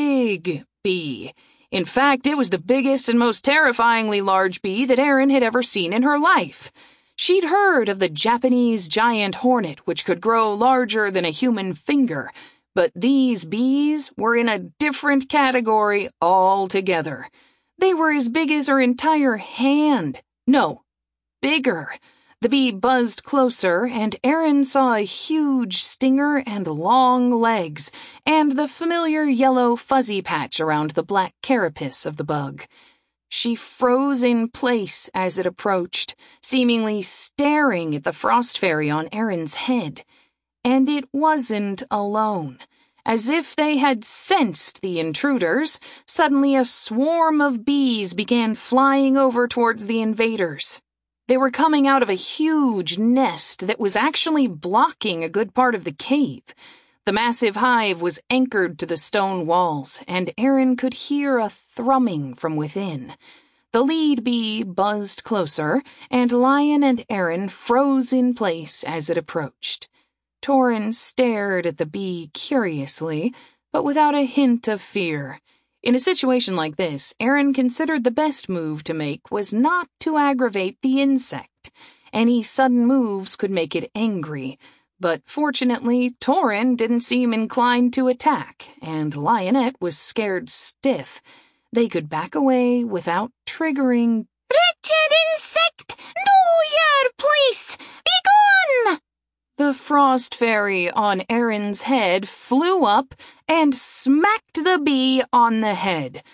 big bee. In fact, it was the biggest and most terrifyingly large bee that Erin had ever seen in her life. She'd heard of the Japanese giant hornet, which could grow larger than a human finger, but these bees were in a different category altogether. They were as big as her entire hand. No, bigger. The bee buzzed closer, and Erin saw a huge stinger and long legs, and the familiar yellow fuzzy patch around the black carapace of the bug. She froze in place as it approached, seemingly staring at the frost fairy on Erin's head. And it wasn't alone. As if they had sensed the intruders, suddenly a swarm of bees began flying over towards the invaders. They were coming out of a huge nest that was actually blocking a good part of the cave. The massive hive was anchored to the stone walls, and Erin could hear a thrumming from within. The lead bee buzzed closer, and Lion and Erin froze in place as it approached. Torin stared at the bee curiously, but without a hint of fear. In a situation like this, Erin considered the best move to make was not to aggravate the insect. Any sudden moves could make it angry, but fortunately, Torin didn't seem inclined to attack, and Lionette was scared stiff. They could back away without triggering. Wretched insect! Know your place! Begone! The frost fairy on Erin's head flew up and smacked the bee on the head.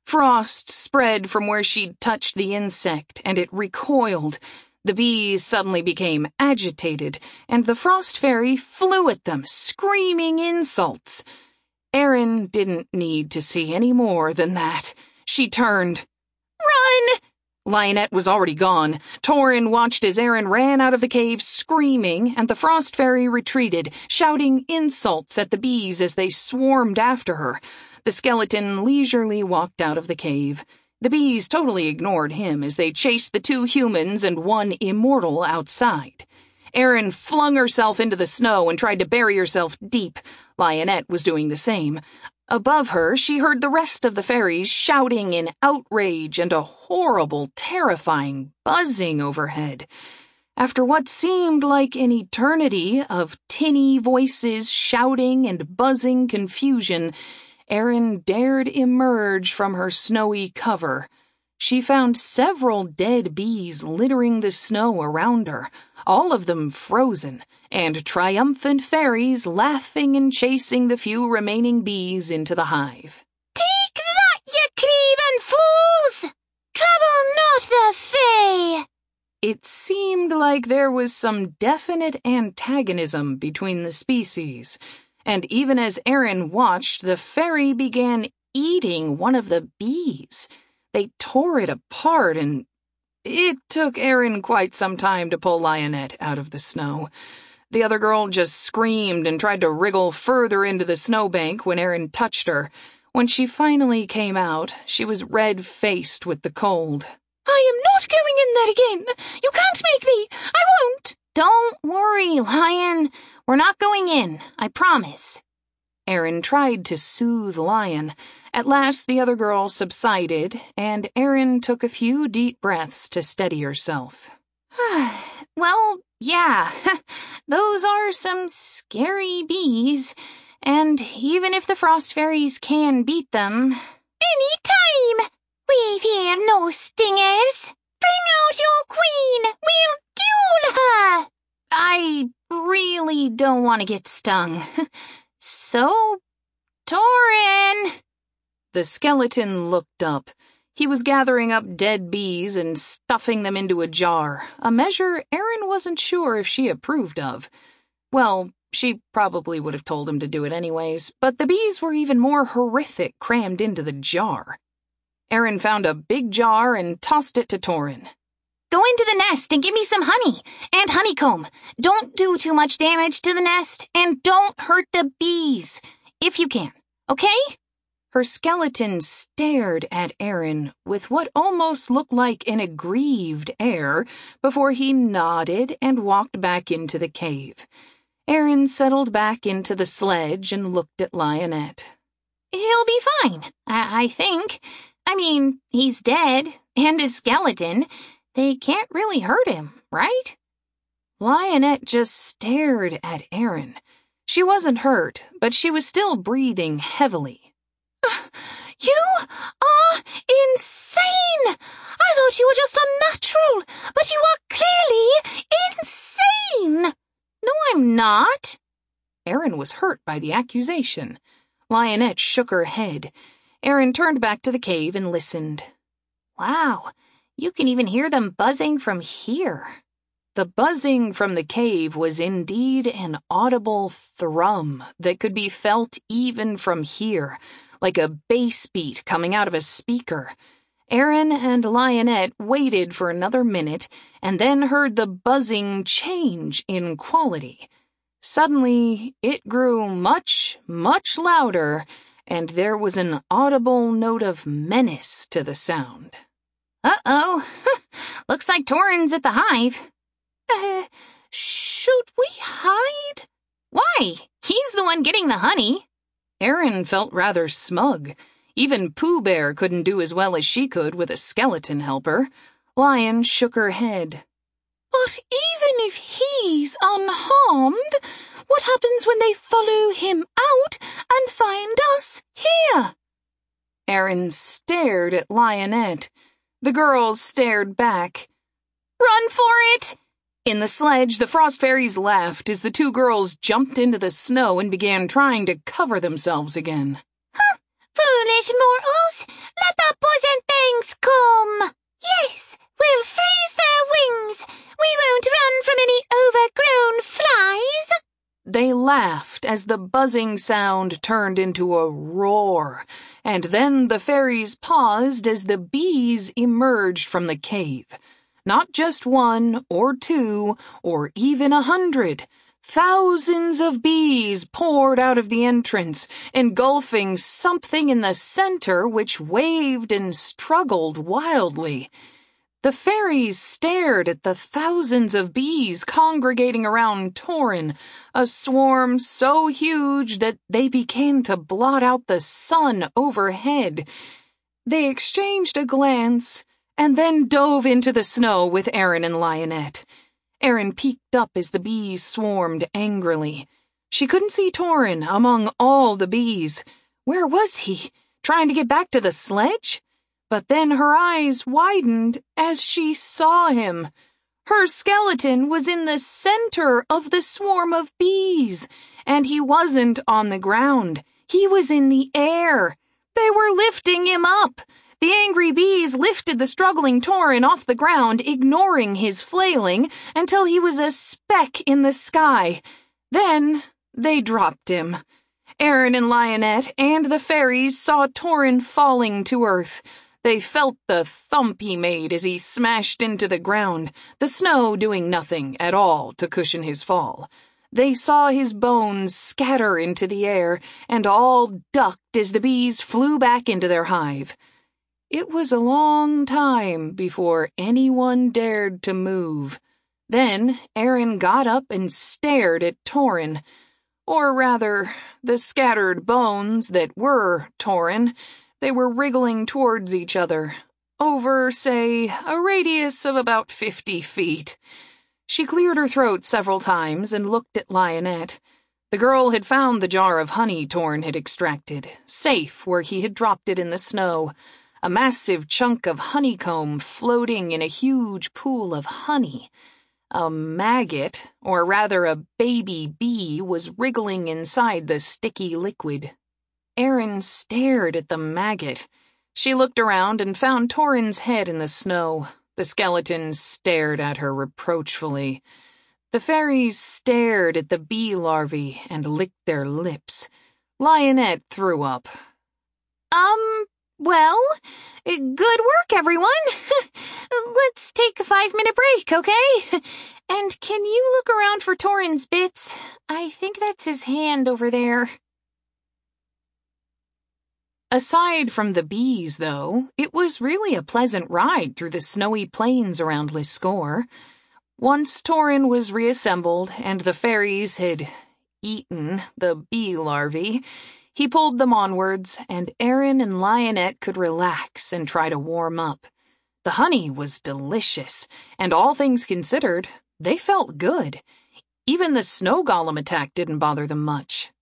Frost spread from where she'd touched the insect, and it recoiled. The bees suddenly became agitated, and the frost fairy flew at them, screaming insults. Erin didn't need to see any more than that. She turned. Run! Lionette was already gone. Torin watched as Erin ran out of the cave screaming, and the frost fairy retreated, shouting insults at the bees as they swarmed after her. The skeleton leisurely walked out of the cave. The bees totally ignored him as they chased the two humans and one immortal outside. Erin flung herself into the snow and tried to bury herself deep. Lionette was doing the same. Above her, she heard the rest of the fairies shouting in outrage and a horrible, terrifying buzzing overhead. After what seemed like an eternity of tinny voices shouting and buzzing confusion, Erin dared emerge from her snowy cover. She found several dead bees littering the snow around her, all of them frozen, and triumphant fairies laughing and chasing the few remaining bees into the hive. Take that, ye craven fools! Trouble not the Fae! It seemed like there was some definite antagonism between the species, and even as Erin watched, the fairy began eating one of the bees. They tore it apart, and it took Erin quite some time to pull Lionette out of the snow. The other girl just screamed and tried to wriggle further into the snowbank when Erin touched her. When she finally came out, she was red-faced with the cold. I am not going in there again. You can't make me. I won't. Don't worry, Lion. We're not going in, I promise. Erin tried to soothe Lion. At last the other girl subsided, and Erin took a few deep breaths to steady herself. Well, yeah, those are some scary bees, and even if the frost fairies can beat them... Any time! We fear no stingers. Bring out your queen. We'll duel her. I really don't want to get stung. So, Torin... The skeleton looked up. He was gathering up dead bees and stuffing them into a jar, a measure Erin wasn't sure if she approved of. Well, she probably would have told him to do it anyways, but the bees were even more horrific crammed into the jar. Erin found a big jar and tossed it to Torin. Go into the nest and give me some honey and honeycomb. Don't do too much damage to the nest, and don't hurt the bees, if you can, okay? Her skeleton stared at Erin with what almost looked like an aggrieved air before he nodded and walked back into the cave. Erin settled back into the sledge and looked at Lionette. he'll be fine, I, I think. I mean, he's dead, and his skeleton. They can't really hurt him, right? Lionette just stared at Aaron. She wasn't hurt, but she was still breathing heavily. You are insane! I thought you were just unnatural, but you are clearly insane! No, I'm not. Aaron was hurt by the accusation. Lionette shook her head. Aaron turned back to the cave and listened. Wow, you can even hear them buzzing from here. The buzzing from the cave was indeed an audible thrum that could be felt even from here, like a bass beat coming out of a speaker. Aaron and Lionette waited for another minute and then heard the buzzing change in quality. Suddenly, it grew much, much louder, and there was an audible note of menace to the sound. Uh-oh. Looks like Torin's at the hive. Uh, should we hide? Why? He's the one getting the honey. Aaron felt rather smug. Even Pooh Bear couldn't do as well as she could with a skeleton helper. Lion shook her head. But even if he's unharmed, what happens when they follow him out and find us here? Aaron stared at Lionette. The girls stared back. Run for it! In the sledge, the Frost Fairies laughed as the two girls jumped into the snow and began trying to cover themselves again. Huh, foolish mortals, let the buzzing things come. Yes, we'll freeze their wings. We won't run from any overgrown flies. They laughed as the buzzing sound turned into a roar, and then the fairies paused as the bees emerged from the cave. Not just one or two or even a hundred. Thousands of bees poured out of the entrance, engulfing something in the center which waved and struggled wildly. The fairies stared at the thousands of bees congregating around Torin, a swarm so huge that they began to blot out the sun overhead. They exchanged a glance and then dove into the snow with Aaron and Lionette. Aaron peeked up as the bees swarmed angrily. She couldn't see Torin among all the bees. Where was he? Trying to get back to the sledge? But then her eyes widened as she saw him. Her skeleton was in the center of the swarm of bees, and he wasn't on the ground. He was in the air. They were lifting him up. The angry bees lifted the struggling Torin off the ground, ignoring his flailing, until he was a speck in the sky. Then they dropped him. Aaron and Lionette and the fairies saw Torin falling to earth. They felt the thump he made as he smashed into the ground, the snow doing nothing at all to cushion his fall. They saw his bones scatter into the air, and all ducked as the bees flew back into their hive. It was a long time before anyone dared to move. Then Aaron got up and stared at Torin. Or rather, the scattered bones that were Torin. They were wriggling towards each other, over, say, a radius of about fifty feet. She cleared her throat several times and looked at Lionette. The girl had found the jar of honey Torin had extracted, safe where he had dropped it in the snow. A massive chunk of honeycomb floating in a huge pool of honey. A maggot, or rather a baby bee, was wriggling inside the sticky liquid. Aaron stared at the maggot. She looked around and found Torin's head in the snow. The skeleton stared at her reproachfully. The fairies stared at the bee larvae and licked their lips. Lionette threw up. Um... Well, good work, everyone. Let's take a five-minute break, okay? And can you look around for Torin's bits? I think that's his hand over there. Aside from the bees, though, it was really a pleasant ride through the snowy plains around Liscor. Once Torin was reassembled and the fairies had eaten the bee larvae, He pulled them onwards, and Aaron and Lionette could relax and try to warm up. The honey was delicious, and all things considered, they felt good. Even the snow golem attack didn't bother them much.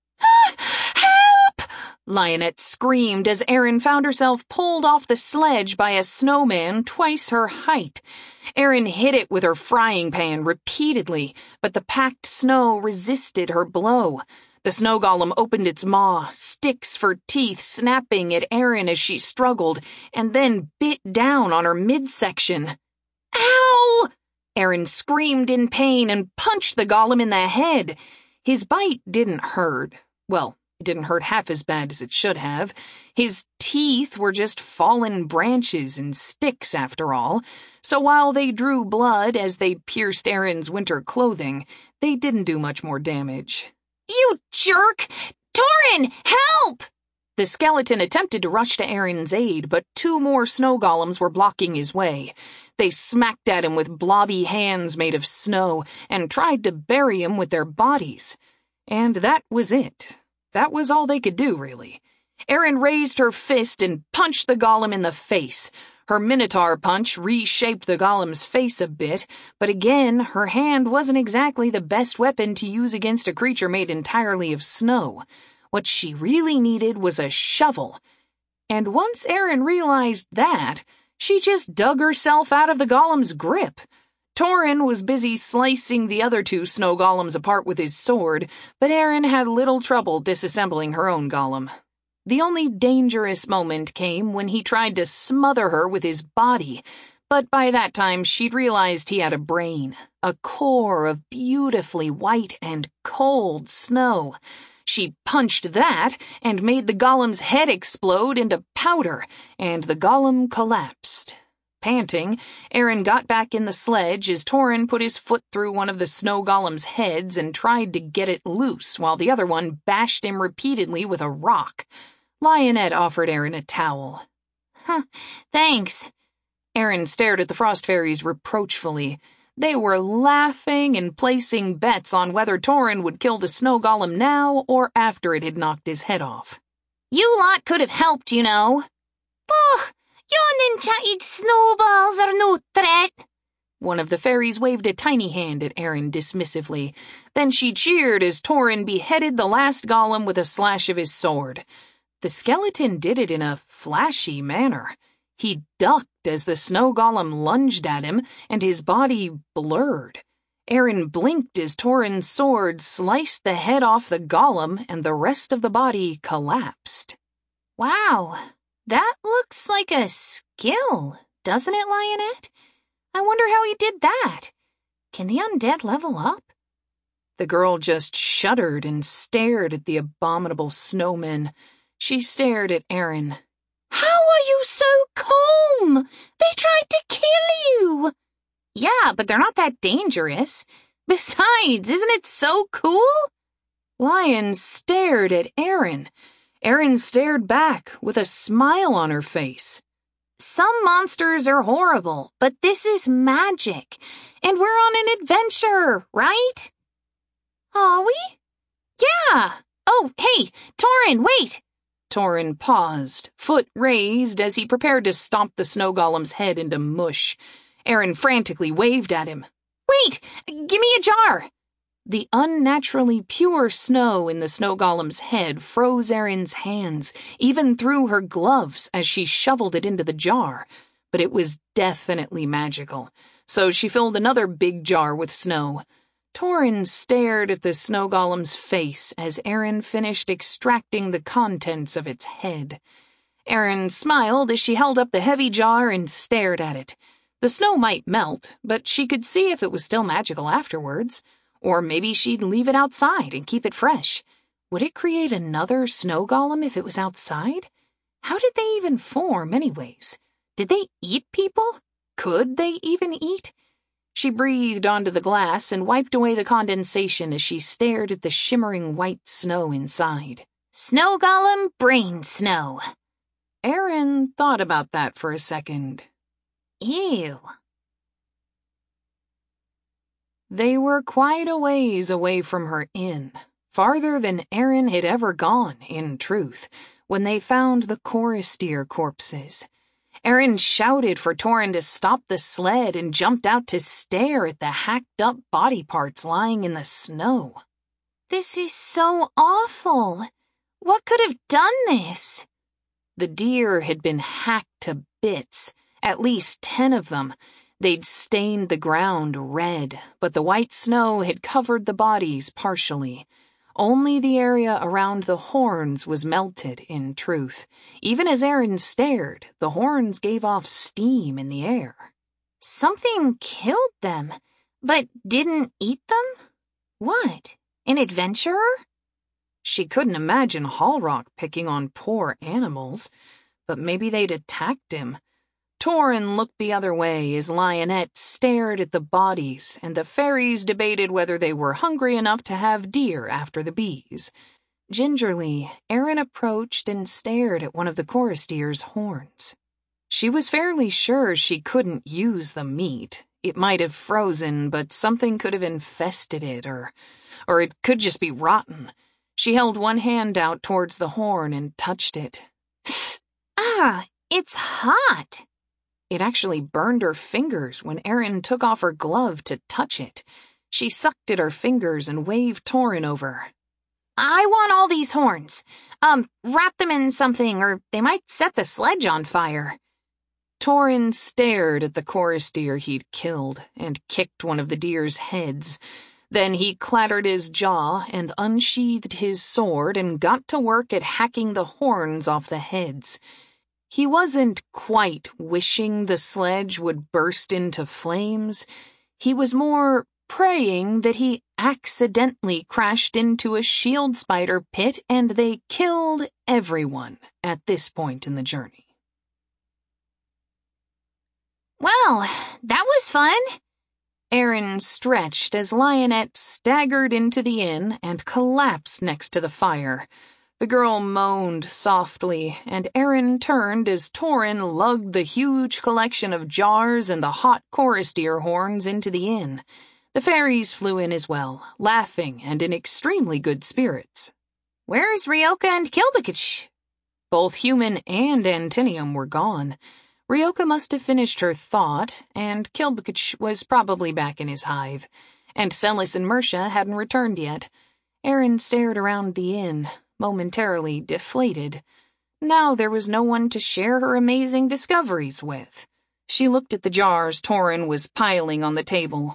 "Help!" Lionette screamed as Aaron found herself pulled off the sledge by a snowman twice her height. Aaron hit it with her frying pan repeatedly, but the packed snow resisted her blow. The snow golem opened its maw, sticks for teeth snapping at Aaron as she struggled, and then bit down on her midsection. "Ow!" Aaron screamed in pain and punched the golem in the head. His bite didn't hurt. Well, it didn't hurt half as bad as it should have. His teeth were just fallen branches and sticks, after all, so while they drew blood as they pierced Aaron's winter clothing, they didn't do much more damage. "You jerk! Torin, help!" The skeleton attempted to rush to Aaron's aid, but two more snow golems were blocking his way. They smacked at him with blobby hands made of snow and tried to bury him with their bodies. And that was it. That was all they could do, really. Aaron raised her fist and punched the golem in the face. Her Minotaur punch reshaped the golem's face a bit, but again, her hand wasn't exactly the best weapon to use against a creature made entirely of snow. What she really needed was a shovel. And once Aaron realized that, she just dug herself out of the golem's grip. Torin was busy slicing the other two snow golems apart with his sword, but Aaron had little trouble disassembling her own golem. The only dangerous moment came when he tried to smother her with his body, but by that time she'd realized he had a brain, a core of beautifully white and cold snow. She punched that and made the golem's head explode into powder, and the golem collapsed. Panting, Aaron got back in the sledge as Torin put his foot through one of the snow golem's heads and tried to get it loose while the other one bashed him repeatedly with a rock. Lionette offered Aaron a towel. Huh, thanks. Aaron stared at the frost fairies reproachfully. They were laughing and placing bets on whether Torin would kill the snow golem now or after it had knocked his head off. "You lot could have helped, you know." "Ugh, yon enchanted snowballs are no threat." One of the fairies waved a tiny hand at Aaron dismissively. Then she cheered as Torin beheaded the last golem with a slash of his sword. The skeleton did it in a flashy manner. He ducked as the snow golem lunged at him, and his body blurred. Aaron blinked as Torin's sword sliced the head off the golem, and the rest of the body collapsed. Wow, that looks like a skill, doesn't it, Lionette? I wonder how he did that. Can the undead level up? The girl just shuddered and stared at the abominable snowmen. She stared at Aaron. "How are you so calm? They tried to kill you." "Yeah, but they're not that dangerous. Besides, isn't it so cool?" Lion stared at Aaron. Aaron stared back with a smile on her face. "Some monsters are horrible, but this is magic, and we're on an adventure, right?" "Are we?" "Yeah. Oh, hey, Torin, wait!" Torin paused, foot raised as he prepared to stomp the snow golem's head into mush. Aaron frantically waved at him. "Wait! Give me a jar!" The unnaturally pure snow in the snow golem's head froze Aaron's hands, even through her gloves as she shoveled it into the jar. But it was definitely magical, so she filled another big jar with snow. Torin stared at the snow golem's face as Aaron finished extracting the contents of its head. Aaron smiled as she held up the heavy jar and stared at it. The snow might melt, but she could see if it was still magical afterwards. Or maybe she'd leave it outside and keep it fresh. Would it create another snow golem if it was outside? How did they even form, anyways? Did they eat people? Could they even eat? She breathed onto the glass and wiped away the condensation as she stared at the shimmering white snow inside. Snow golem, brain snow. Aaron thought about that for a second. Ew. They were quite a ways away from her inn. farther than Erin had ever gone, in truth, when they found the chorus deer corpses. Erin shouted for Torin to stop the sled and jumped out to stare at the hacked-up body parts lying in the snow. This is so awful. What could have done this? The deer had been hacked to bits, at least ten of them. They'd stained the ground red, but the white snow had covered the bodies partially. Only the area around the horns was melted, in truth. Even as Erin stared, the horns gave off steam in the air. Something killed them, but didn't eat them? What, an adventurer? She couldn't imagine Hallrock picking on poor animals, but maybe they'd attacked him. Torin looked the other way as Lionette stared at the bodies, and the fairies debated whether they were hungry enough to have deer after the bees. Gingerly, Erin approached and stared at one of the chorus deer's horns. She was fairly sure she couldn't use the meat. It might have frozen, but something could have infested it, or, or it could just be rotten. She held one hand out towards the horn and touched it. Ah, it's hot. It actually burned her fingers when Erin took off her glove to touch it. She sucked at her fingers and waved Torin over. I want all these horns. Um, wrap them in something, or they might set the sledge on fire. Torin stared at the chorus deer he'd killed and kicked one of the deer's heads. Then he clattered his jaw and unsheathed his sword and got to work at hacking the horns off the heads. He wasn't quite wishing the sledge would burst into flames. He was more praying that he accidentally crashed into a shield spider pit and they killed everyone at this point in the journey. Well, that was fun. Erin stretched as Lionette staggered into the inn and collapsed next to the fire. The girl moaned softly, and Erin turned as Torin lugged the huge collection of jars and the hot chorus deer horns into the inn. The fairies flew in as well, laughing and in extremely good spirits. Where's Ryoka and Kilbikich? Both human and Antinium were gone. Ryoka must have finished her thought, and Kilbikich was probably back in his hive. And Celis and Mersha hadn't returned yet. Erin stared around the inn, momentarily deflated. Now there was no one to share her amazing discoveries with. She looked at the jars Torin was piling on the table.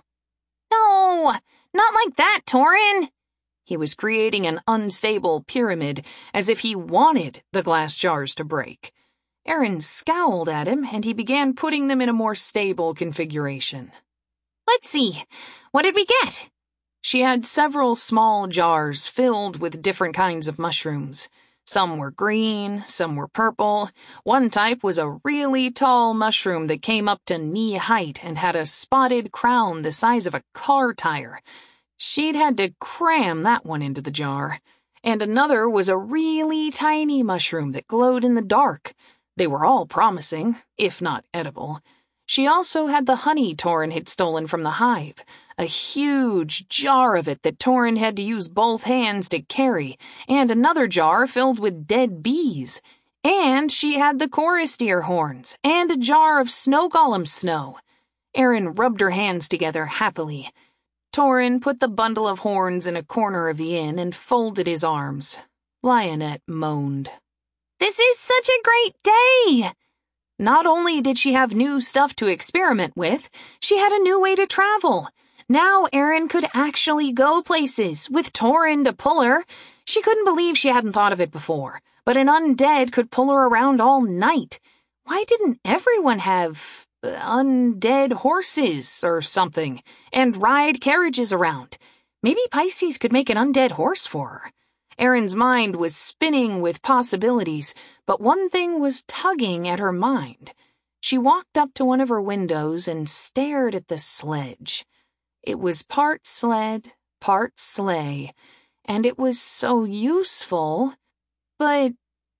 No, not like that, Torin. He was creating an unstable pyramid, as if he wanted the glass jars to break. Erin scowled at him, and he began putting them in a more stable configuration. Let's see, what did we get? She had several small jars filled with different kinds of mushrooms. Some were green, some were purple. One type was a really tall mushroom that came up to knee height and had a spotted crown the size of a car tire. She'd had to cram that one into the jar. And another was a really tiny mushroom that glowed in the dark. They were all promising, if not edible. She also had the honey Torin had stolen from the hive, a huge jar of it that Torin had to use both hands to carry, and another jar filled with dead bees. And she had the chorus deer horns, and a jar of snow golem snow. Erin rubbed her hands together happily. Torin put the bundle of horns in a corner of the inn and folded his arms. Lionette moaned. This is such a great day! Not only did she have new stuff to experiment with, she had a new way to travel. Now Erin could actually go places, with Torin to pull her. She couldn't believe she hadn't thought of it before, but an undead could pull her around all night. Why didn't everyone have uh, undead horses or something, and ride carriages around? Maybe Pisces could make an undead horse for her. Erin's mind was spinning with possibilities, but one thing was tugging at her mind. She walked up to one of her windows and stared at the sledge. It was part sled, part sleigh, and it was so useful. But,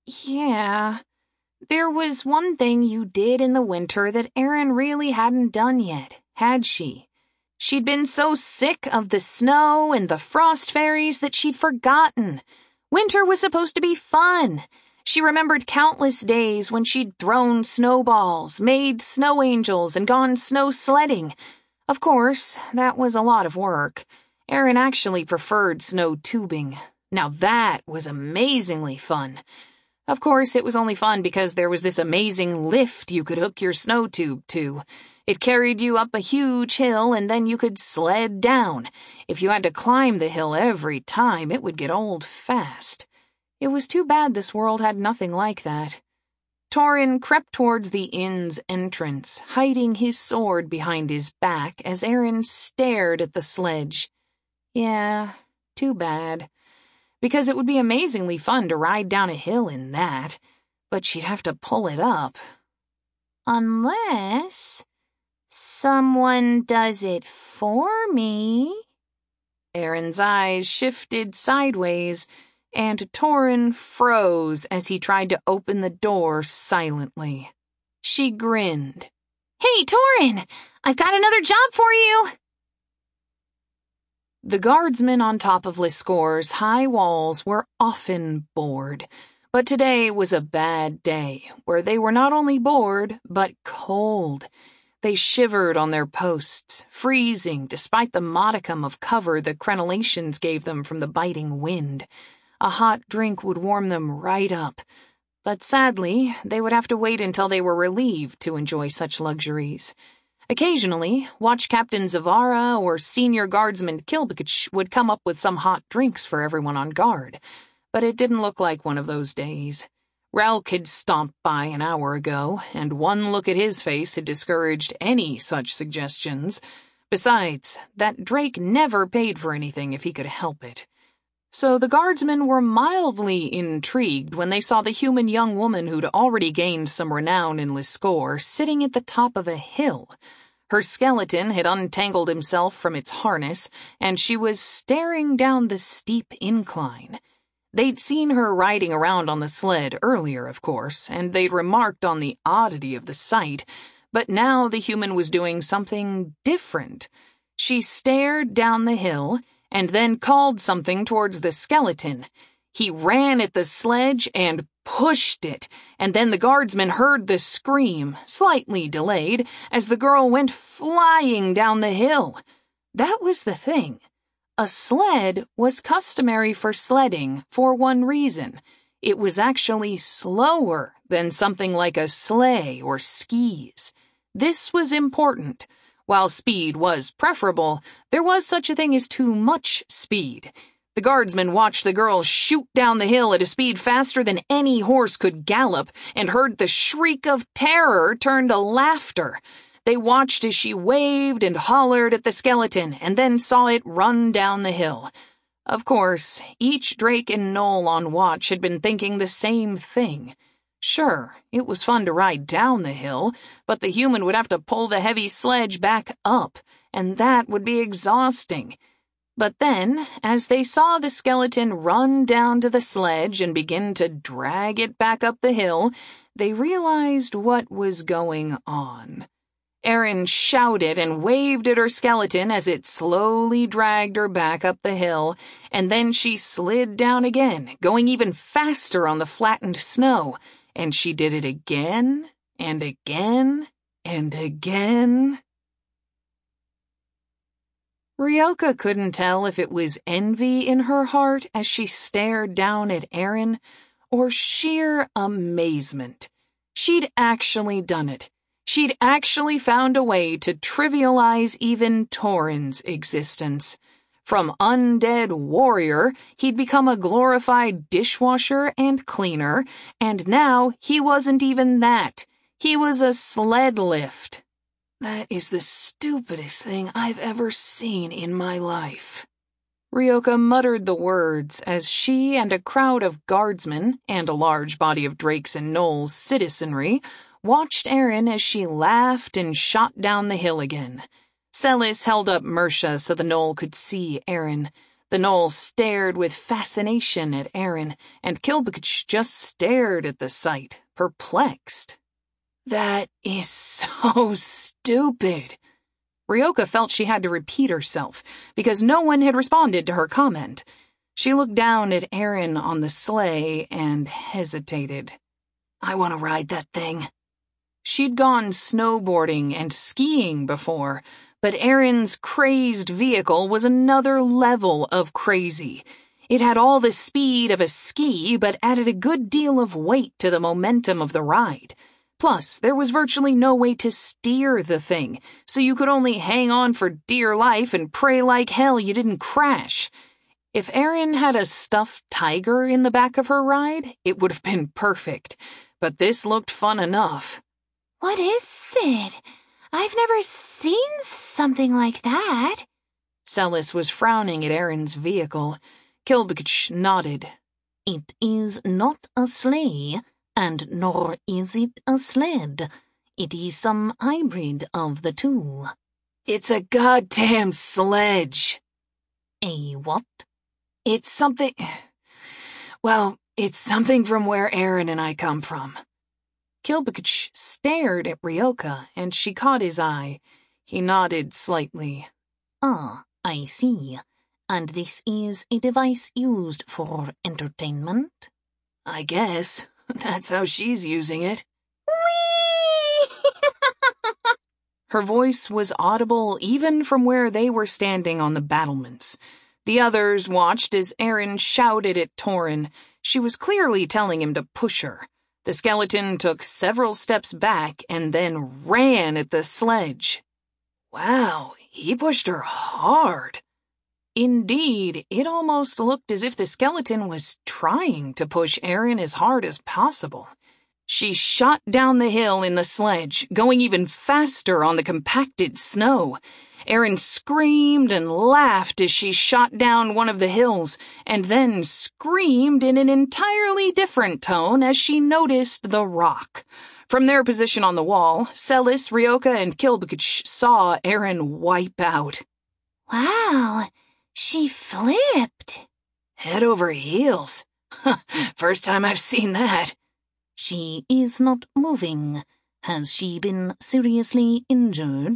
yeah, there was one thing you did in the winter that Erin really hadn't done yet, had she? She'd been so sick of the snow and the frost fairies that she'd forgotten. Winter was supposed to be fun. She remembered countless days when she'd thrown snowballs, made snow angels, and gone snow sledding. Of course, that was a lot of work. Erin actually preferred snow tubing. Now that was amazingly fun. Of course, it was only fun because there was this amazing lift you could hook your snow tube to. It carried you up a huge hill and then you could sled down. If you had to climb the hill every time, it would get old fast. It was too bad this world had nothing like that. Torin crept towards the inn's entrance, hiding his sword behind his back as Erin stared at the sledge. Yeah, too bad. Because it would be amazingly fun to ride down a hill in that, but she'd have to pull it up. Unless someone does it for me. Erin's eyes shifted sideways, and Torin froze as he tried to open the door silently. She grinned. Hey, Torin! I've got another job for you! The guardsmen on top of Liscor's high walls were often bored, but today was a bad day, where they were not only bored, but cold. They shivered on their posts, freezing despite the modicum of cover the crenellations gave them from the biting wind. A hot drink would warm them right up, but sadly, they would have to wait until they were relieved to enjoy such luxuries. Occasionally, Watch Captain Zavara or Senior Guardsman Kilbikich would come up with some hot drinks for everyone on guard, but it didn't look like one of those days. Relk had stomped by an hour ago, and one look at his face had discouraged any such suggestions. Besides, that Drake never paid for anything if he could help it. So the guardsmen were mildly intrigued when they saw the human young woman who'd already gained some renown in Liscor sitting at the top of a hill. Her skeleton had untangled himself from its harness, and she was staring down the steep incline. They'd seen her riding around on the sled earlier, of course, and they'd remarked on the oddity of the sight, but now the human was doing something different. She stared down the hill, and then called something towards the skeleton. He ran at the sledge and pushed it, and then the guardsman heard the scream, slightly delayed, as the girl went flying down the hill. That was the thing. A sled was customary for sledding for one reason. It was actually slower than something like a sleigh or skis. This was important. While speed was preferable, there was such a thing as too much speed. The guardsmen watched the girl shoot down the hill at a speed faster than any horse could gallop and heard the shriek of terror turn to laughter. They watched as she waved and hollered at the skeleton and then saw it run down the hill. Of course, each Drake and Knoll on watch had been thinking the same thing. Sure, it was fun to ride down the hill, but the human would have to pull the heavy sledge back up, and that would be exhausting. But then, as they saw the skeleton run down to the sledge and begin to drag it back up the hill, they realized what was going on. Erin shouted and waved at her skeleton as it slowly dragged her back up the hill, and then she slid down again, going even faster on the flattened snow. And she did it again, and again, and again. Ryoka couldn't tell if it was envy in her heart as she stared down at Erin, or sheer amazement. She'd actually done it. She'd actually found a way to trivialize even Torin's existence. From undead warrior, he'd become a glorified dishwasher and cleaner, and now he wasn't even that. He was a sled lift. That is the stupidest thing I've ever seen in my life. Ryoka muttered the words as she and a crowd of guardsmen and a large body of Drakes and Knolls citizenry watched Erin as she laughed and shot down the hill again. Celis held up Mersha so the Gnoll could see Erin. The Gnoll stared with fascination at Erin, and Kilbikich just stared at the sight, perplexed. That is so stupid. Ryoka felt she had to repeat herself, because no one had responded to her comment. She looked down at Aaron on the sleigh and hesitated. I want to ride that thing. She'd gone snowboarding and skiing before, but Aaron's crazed vehicle was another level of crazy. It had all the speed of a ski, but added a good deal of weight to the momentum of the ride. Plus, there was virtually no way to steer the thing, so you could only hang on for dear life and pray like hell you didn't crash. If Erin had a stuffed tiger in the back of her ride, it would have been perfect, but this looked fun enough. What is it? I've never seen something like that. Celis was frowning at Erin's vehicle. Kilbegich nodded. It is not a sleigh, and nor is it a sled. It is some hybrid of the two. It's a goddamn sledge. A what? It's something... Well, it's something from where Aaron and I come from. Kilbegich stared at Ryoka, and she caught his eye. He nodded slightly. Ah, I see. And this is a device used for entertainment? I guess. That's how she's using it. Whee! Her voice was audible even from where they were standing on the battlements. The others watched as Aaron shouted at Torin. She was clearly telling him to push her. The skeleton took several steps back and then ran at the sledge. Wow, he pushed her hard. Indeed, it almost looked as if the skeleton was trying to push Aaron as hard as possible. She shot down the hill in the sledge, going even faster on the compacted snow. Aaron screamed and laughed as she shot down one of the hills, and then screamed in an entirely different tone as she noticed the rock. From their position on the wall, Celis, Ryoka, and Kilbegich saw Aaron wipe out. Wow, she flipped. Head over heels. First time I've seen that. She is not moving. Has she been seriously injured?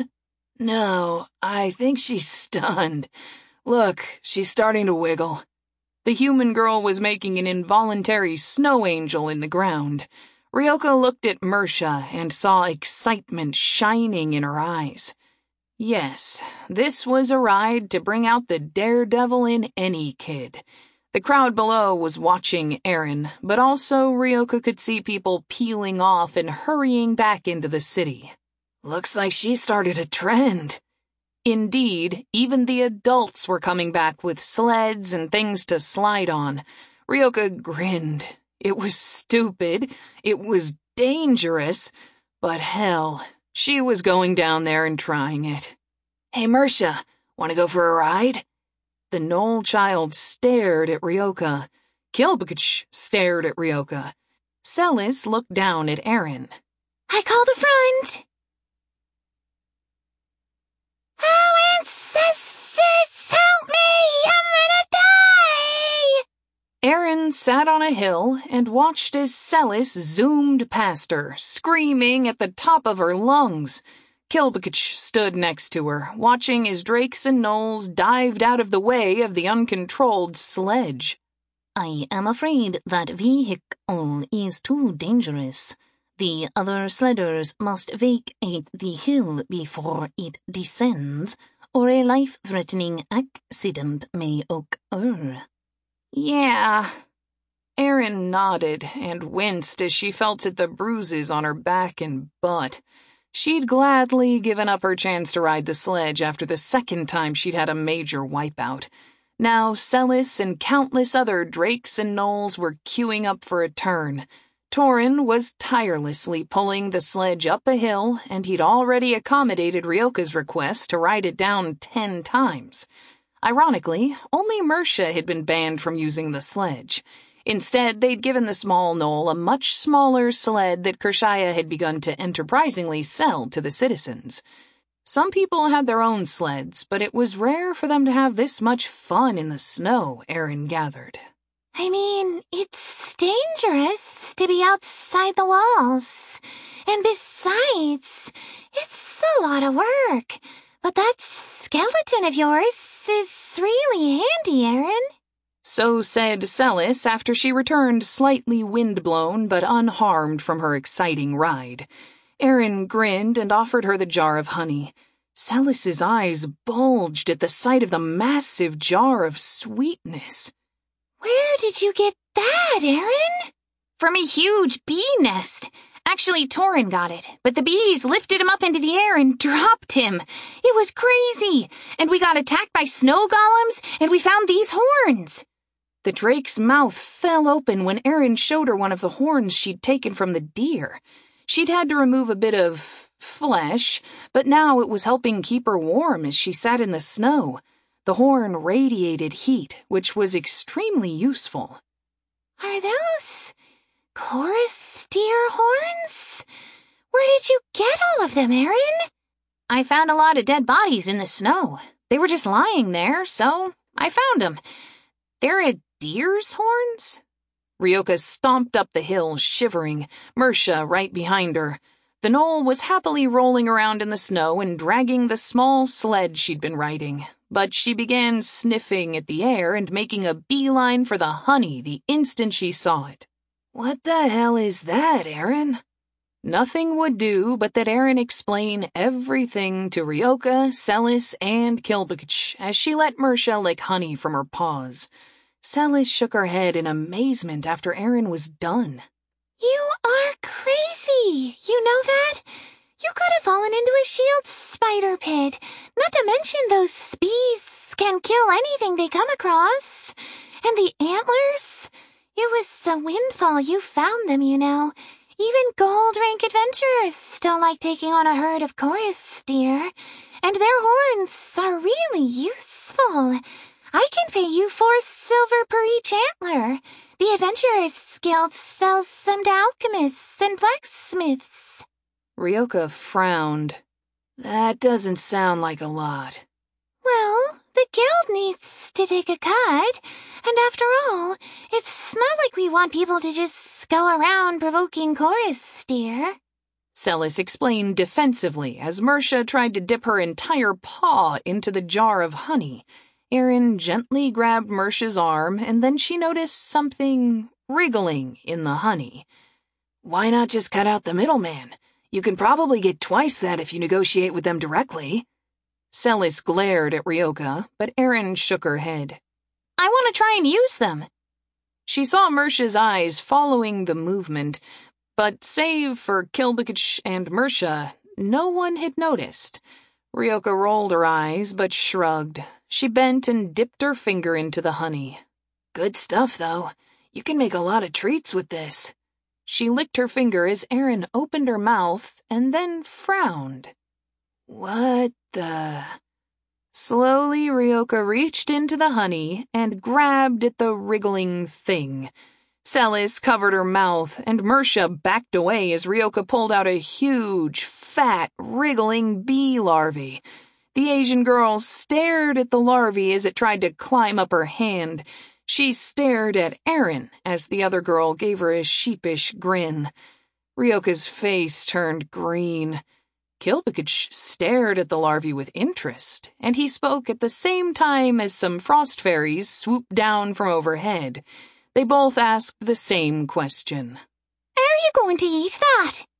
No, I think she's stunned. Look, she's starting to wiggle. The human girl was making an involuntary snow angel in the ground. Ryoka looked at Mersha and saw excitement shining in her eyes. Yes, this was a ride to bring out the daredevil in any kid. The crowd below was watching Aaron, but also Ryoka could see people peeling off and hurrying back into the city. Looks like she started a trend. Indeed, even the adults were coming back with sleds and things to slide on. Ryoka grinned. It was stupid. It was dangerous. But hell, she was going down there and trying it. Hey, Mersha, want to go for a ride? The Knoll child stared at Ryoka. Kilbegich stared at Ryoka. Celis looked down at Aaron. I call the front. Oh, ancestors, help me! I'm gonna die! Aaron sat on a hill and watched as Celis zoomed past her, screaming at the top of her lungs. Kilbegich stood next to her, watching as Drakes and Knolls dived out of the way of the uncontrolled sledge. I am afraid that vehicle is too dangerous. The other sledders must vacate the hill before it descends, or a life-threatening accident may occur. Yeah. Aaron nodded and winced as she felt at the bruises on her back and butt. She'd gladly given up her chance to ride the sledge after the second time she'd had a major wipeout. Now Celis and countless other Drakes and Knolls were queuing up for a turn. Torin was tirelessly pulling the sledge up a hill, and he'd already accommodated Ryoka's request to ride it down ten times. Ironically, only Mersha had been banned from using the sledge. Instead, they'd given the small knoll a much smaller sled that Kershaya had begun to enterprisingly sell to the citizens. Some people had their own sleds, but it was rare for them to have this much fun in the snow, Aaron gathered. I mean, it's dangerous to be outside the walls. And besides, it's a lot of work. But that skeleton of yours is really handy, Erin. So said Celis after she returned slightly windblown but unharmed from her exciting ride. Erin grinned and offered her the jar of honey. Celis's eyes bulged at the sight of the massive jar of sweetness. Where did you get that, Erin? From a huge bee nest. Actually, Torin got it, but the bees lifted him up into the air and dropped him. It was crazy, and we got attacked by snow golems, and we found these horns. The drake's mouth fell open when Erin showed her one of the horns she'd taken from the deer. She'd had to remove a bit of flesh, but now it was helping keep her warm as she sat in the snow. The horn radiated heat, which was extremely useful. Are those chorus deer horns? Where did you get all of them, Erin? I found a lot of dead bodies in the snow. They were just lying there, so I found them. They're a deer's horns? Ryoka stomped up the hill, shivering, Mersha right behind her. The knoll was happily rolling around in the snow and dragging the small sled she'd been riding, but she began sniffing at the air and making a beeline for the honey the instant she saw it. What the hell is that, Erin? Nothing would do but that Erin explain everything to Ryoka, Celis, and Kilbikich as she let Mersha lick honey from her paws. Celis shook her head in amazement after Erin was done. You are crazy, you know that? You could have fallen into a shield spider pit. Not to mention those bees can kill anything they come across. And the antlers? It was a windfall you found them, you know. Even gold rank adventurers don't like taking on a herd of chorus deer. And their horns are really useful. I can pay you four silver per each antler. The Adventurers Guild sells them to alchemists and blacksmiths. Ryoka frowned. That doesn't sound like a lot. Well, the guild needs to take a cut. And after all, it's not like we want people to just go around provoking chorus deer. Celis explained defensively as Mersha tried to dip her entire paw into the jar of honey. Erin gently grabbed Mersha's arm, and then she noticed something wriggling in the honey. Why not just cut out the middleman? You can probably get twice that if you negotiate with them directly. Celis glared at Ryoka, but Erin shook her head. I want to try and use them. She saw Mersha's eyes following the movement, but save for Kilbikich and Mersha, no one had noticed. Ryoka rolled her eyes, but shrugged. She bent and dipped her finger into the honey. Good stuff, though. You can make a lot of treats with this. She licked her finger as Erin opened her mouth and then frowned. What the... Slowly, Ryoka reached into the honey and grabbed at the wriggling thing. Celis covered her mouth, and Mersha backed away as Ryoka pulled out a huge, fat, wriggling bee larvae. The Asian girl stared at the larvae as it tried to climb up her hand. She stared at Erin as the other girl gave her a sheepish grin. Ryoka's face turned green. Kilbikich stared at the larvae with interest, and he spoke at the same time as some frost fairies swooped down from overhead. They both asked the same question. Are you going to eat that?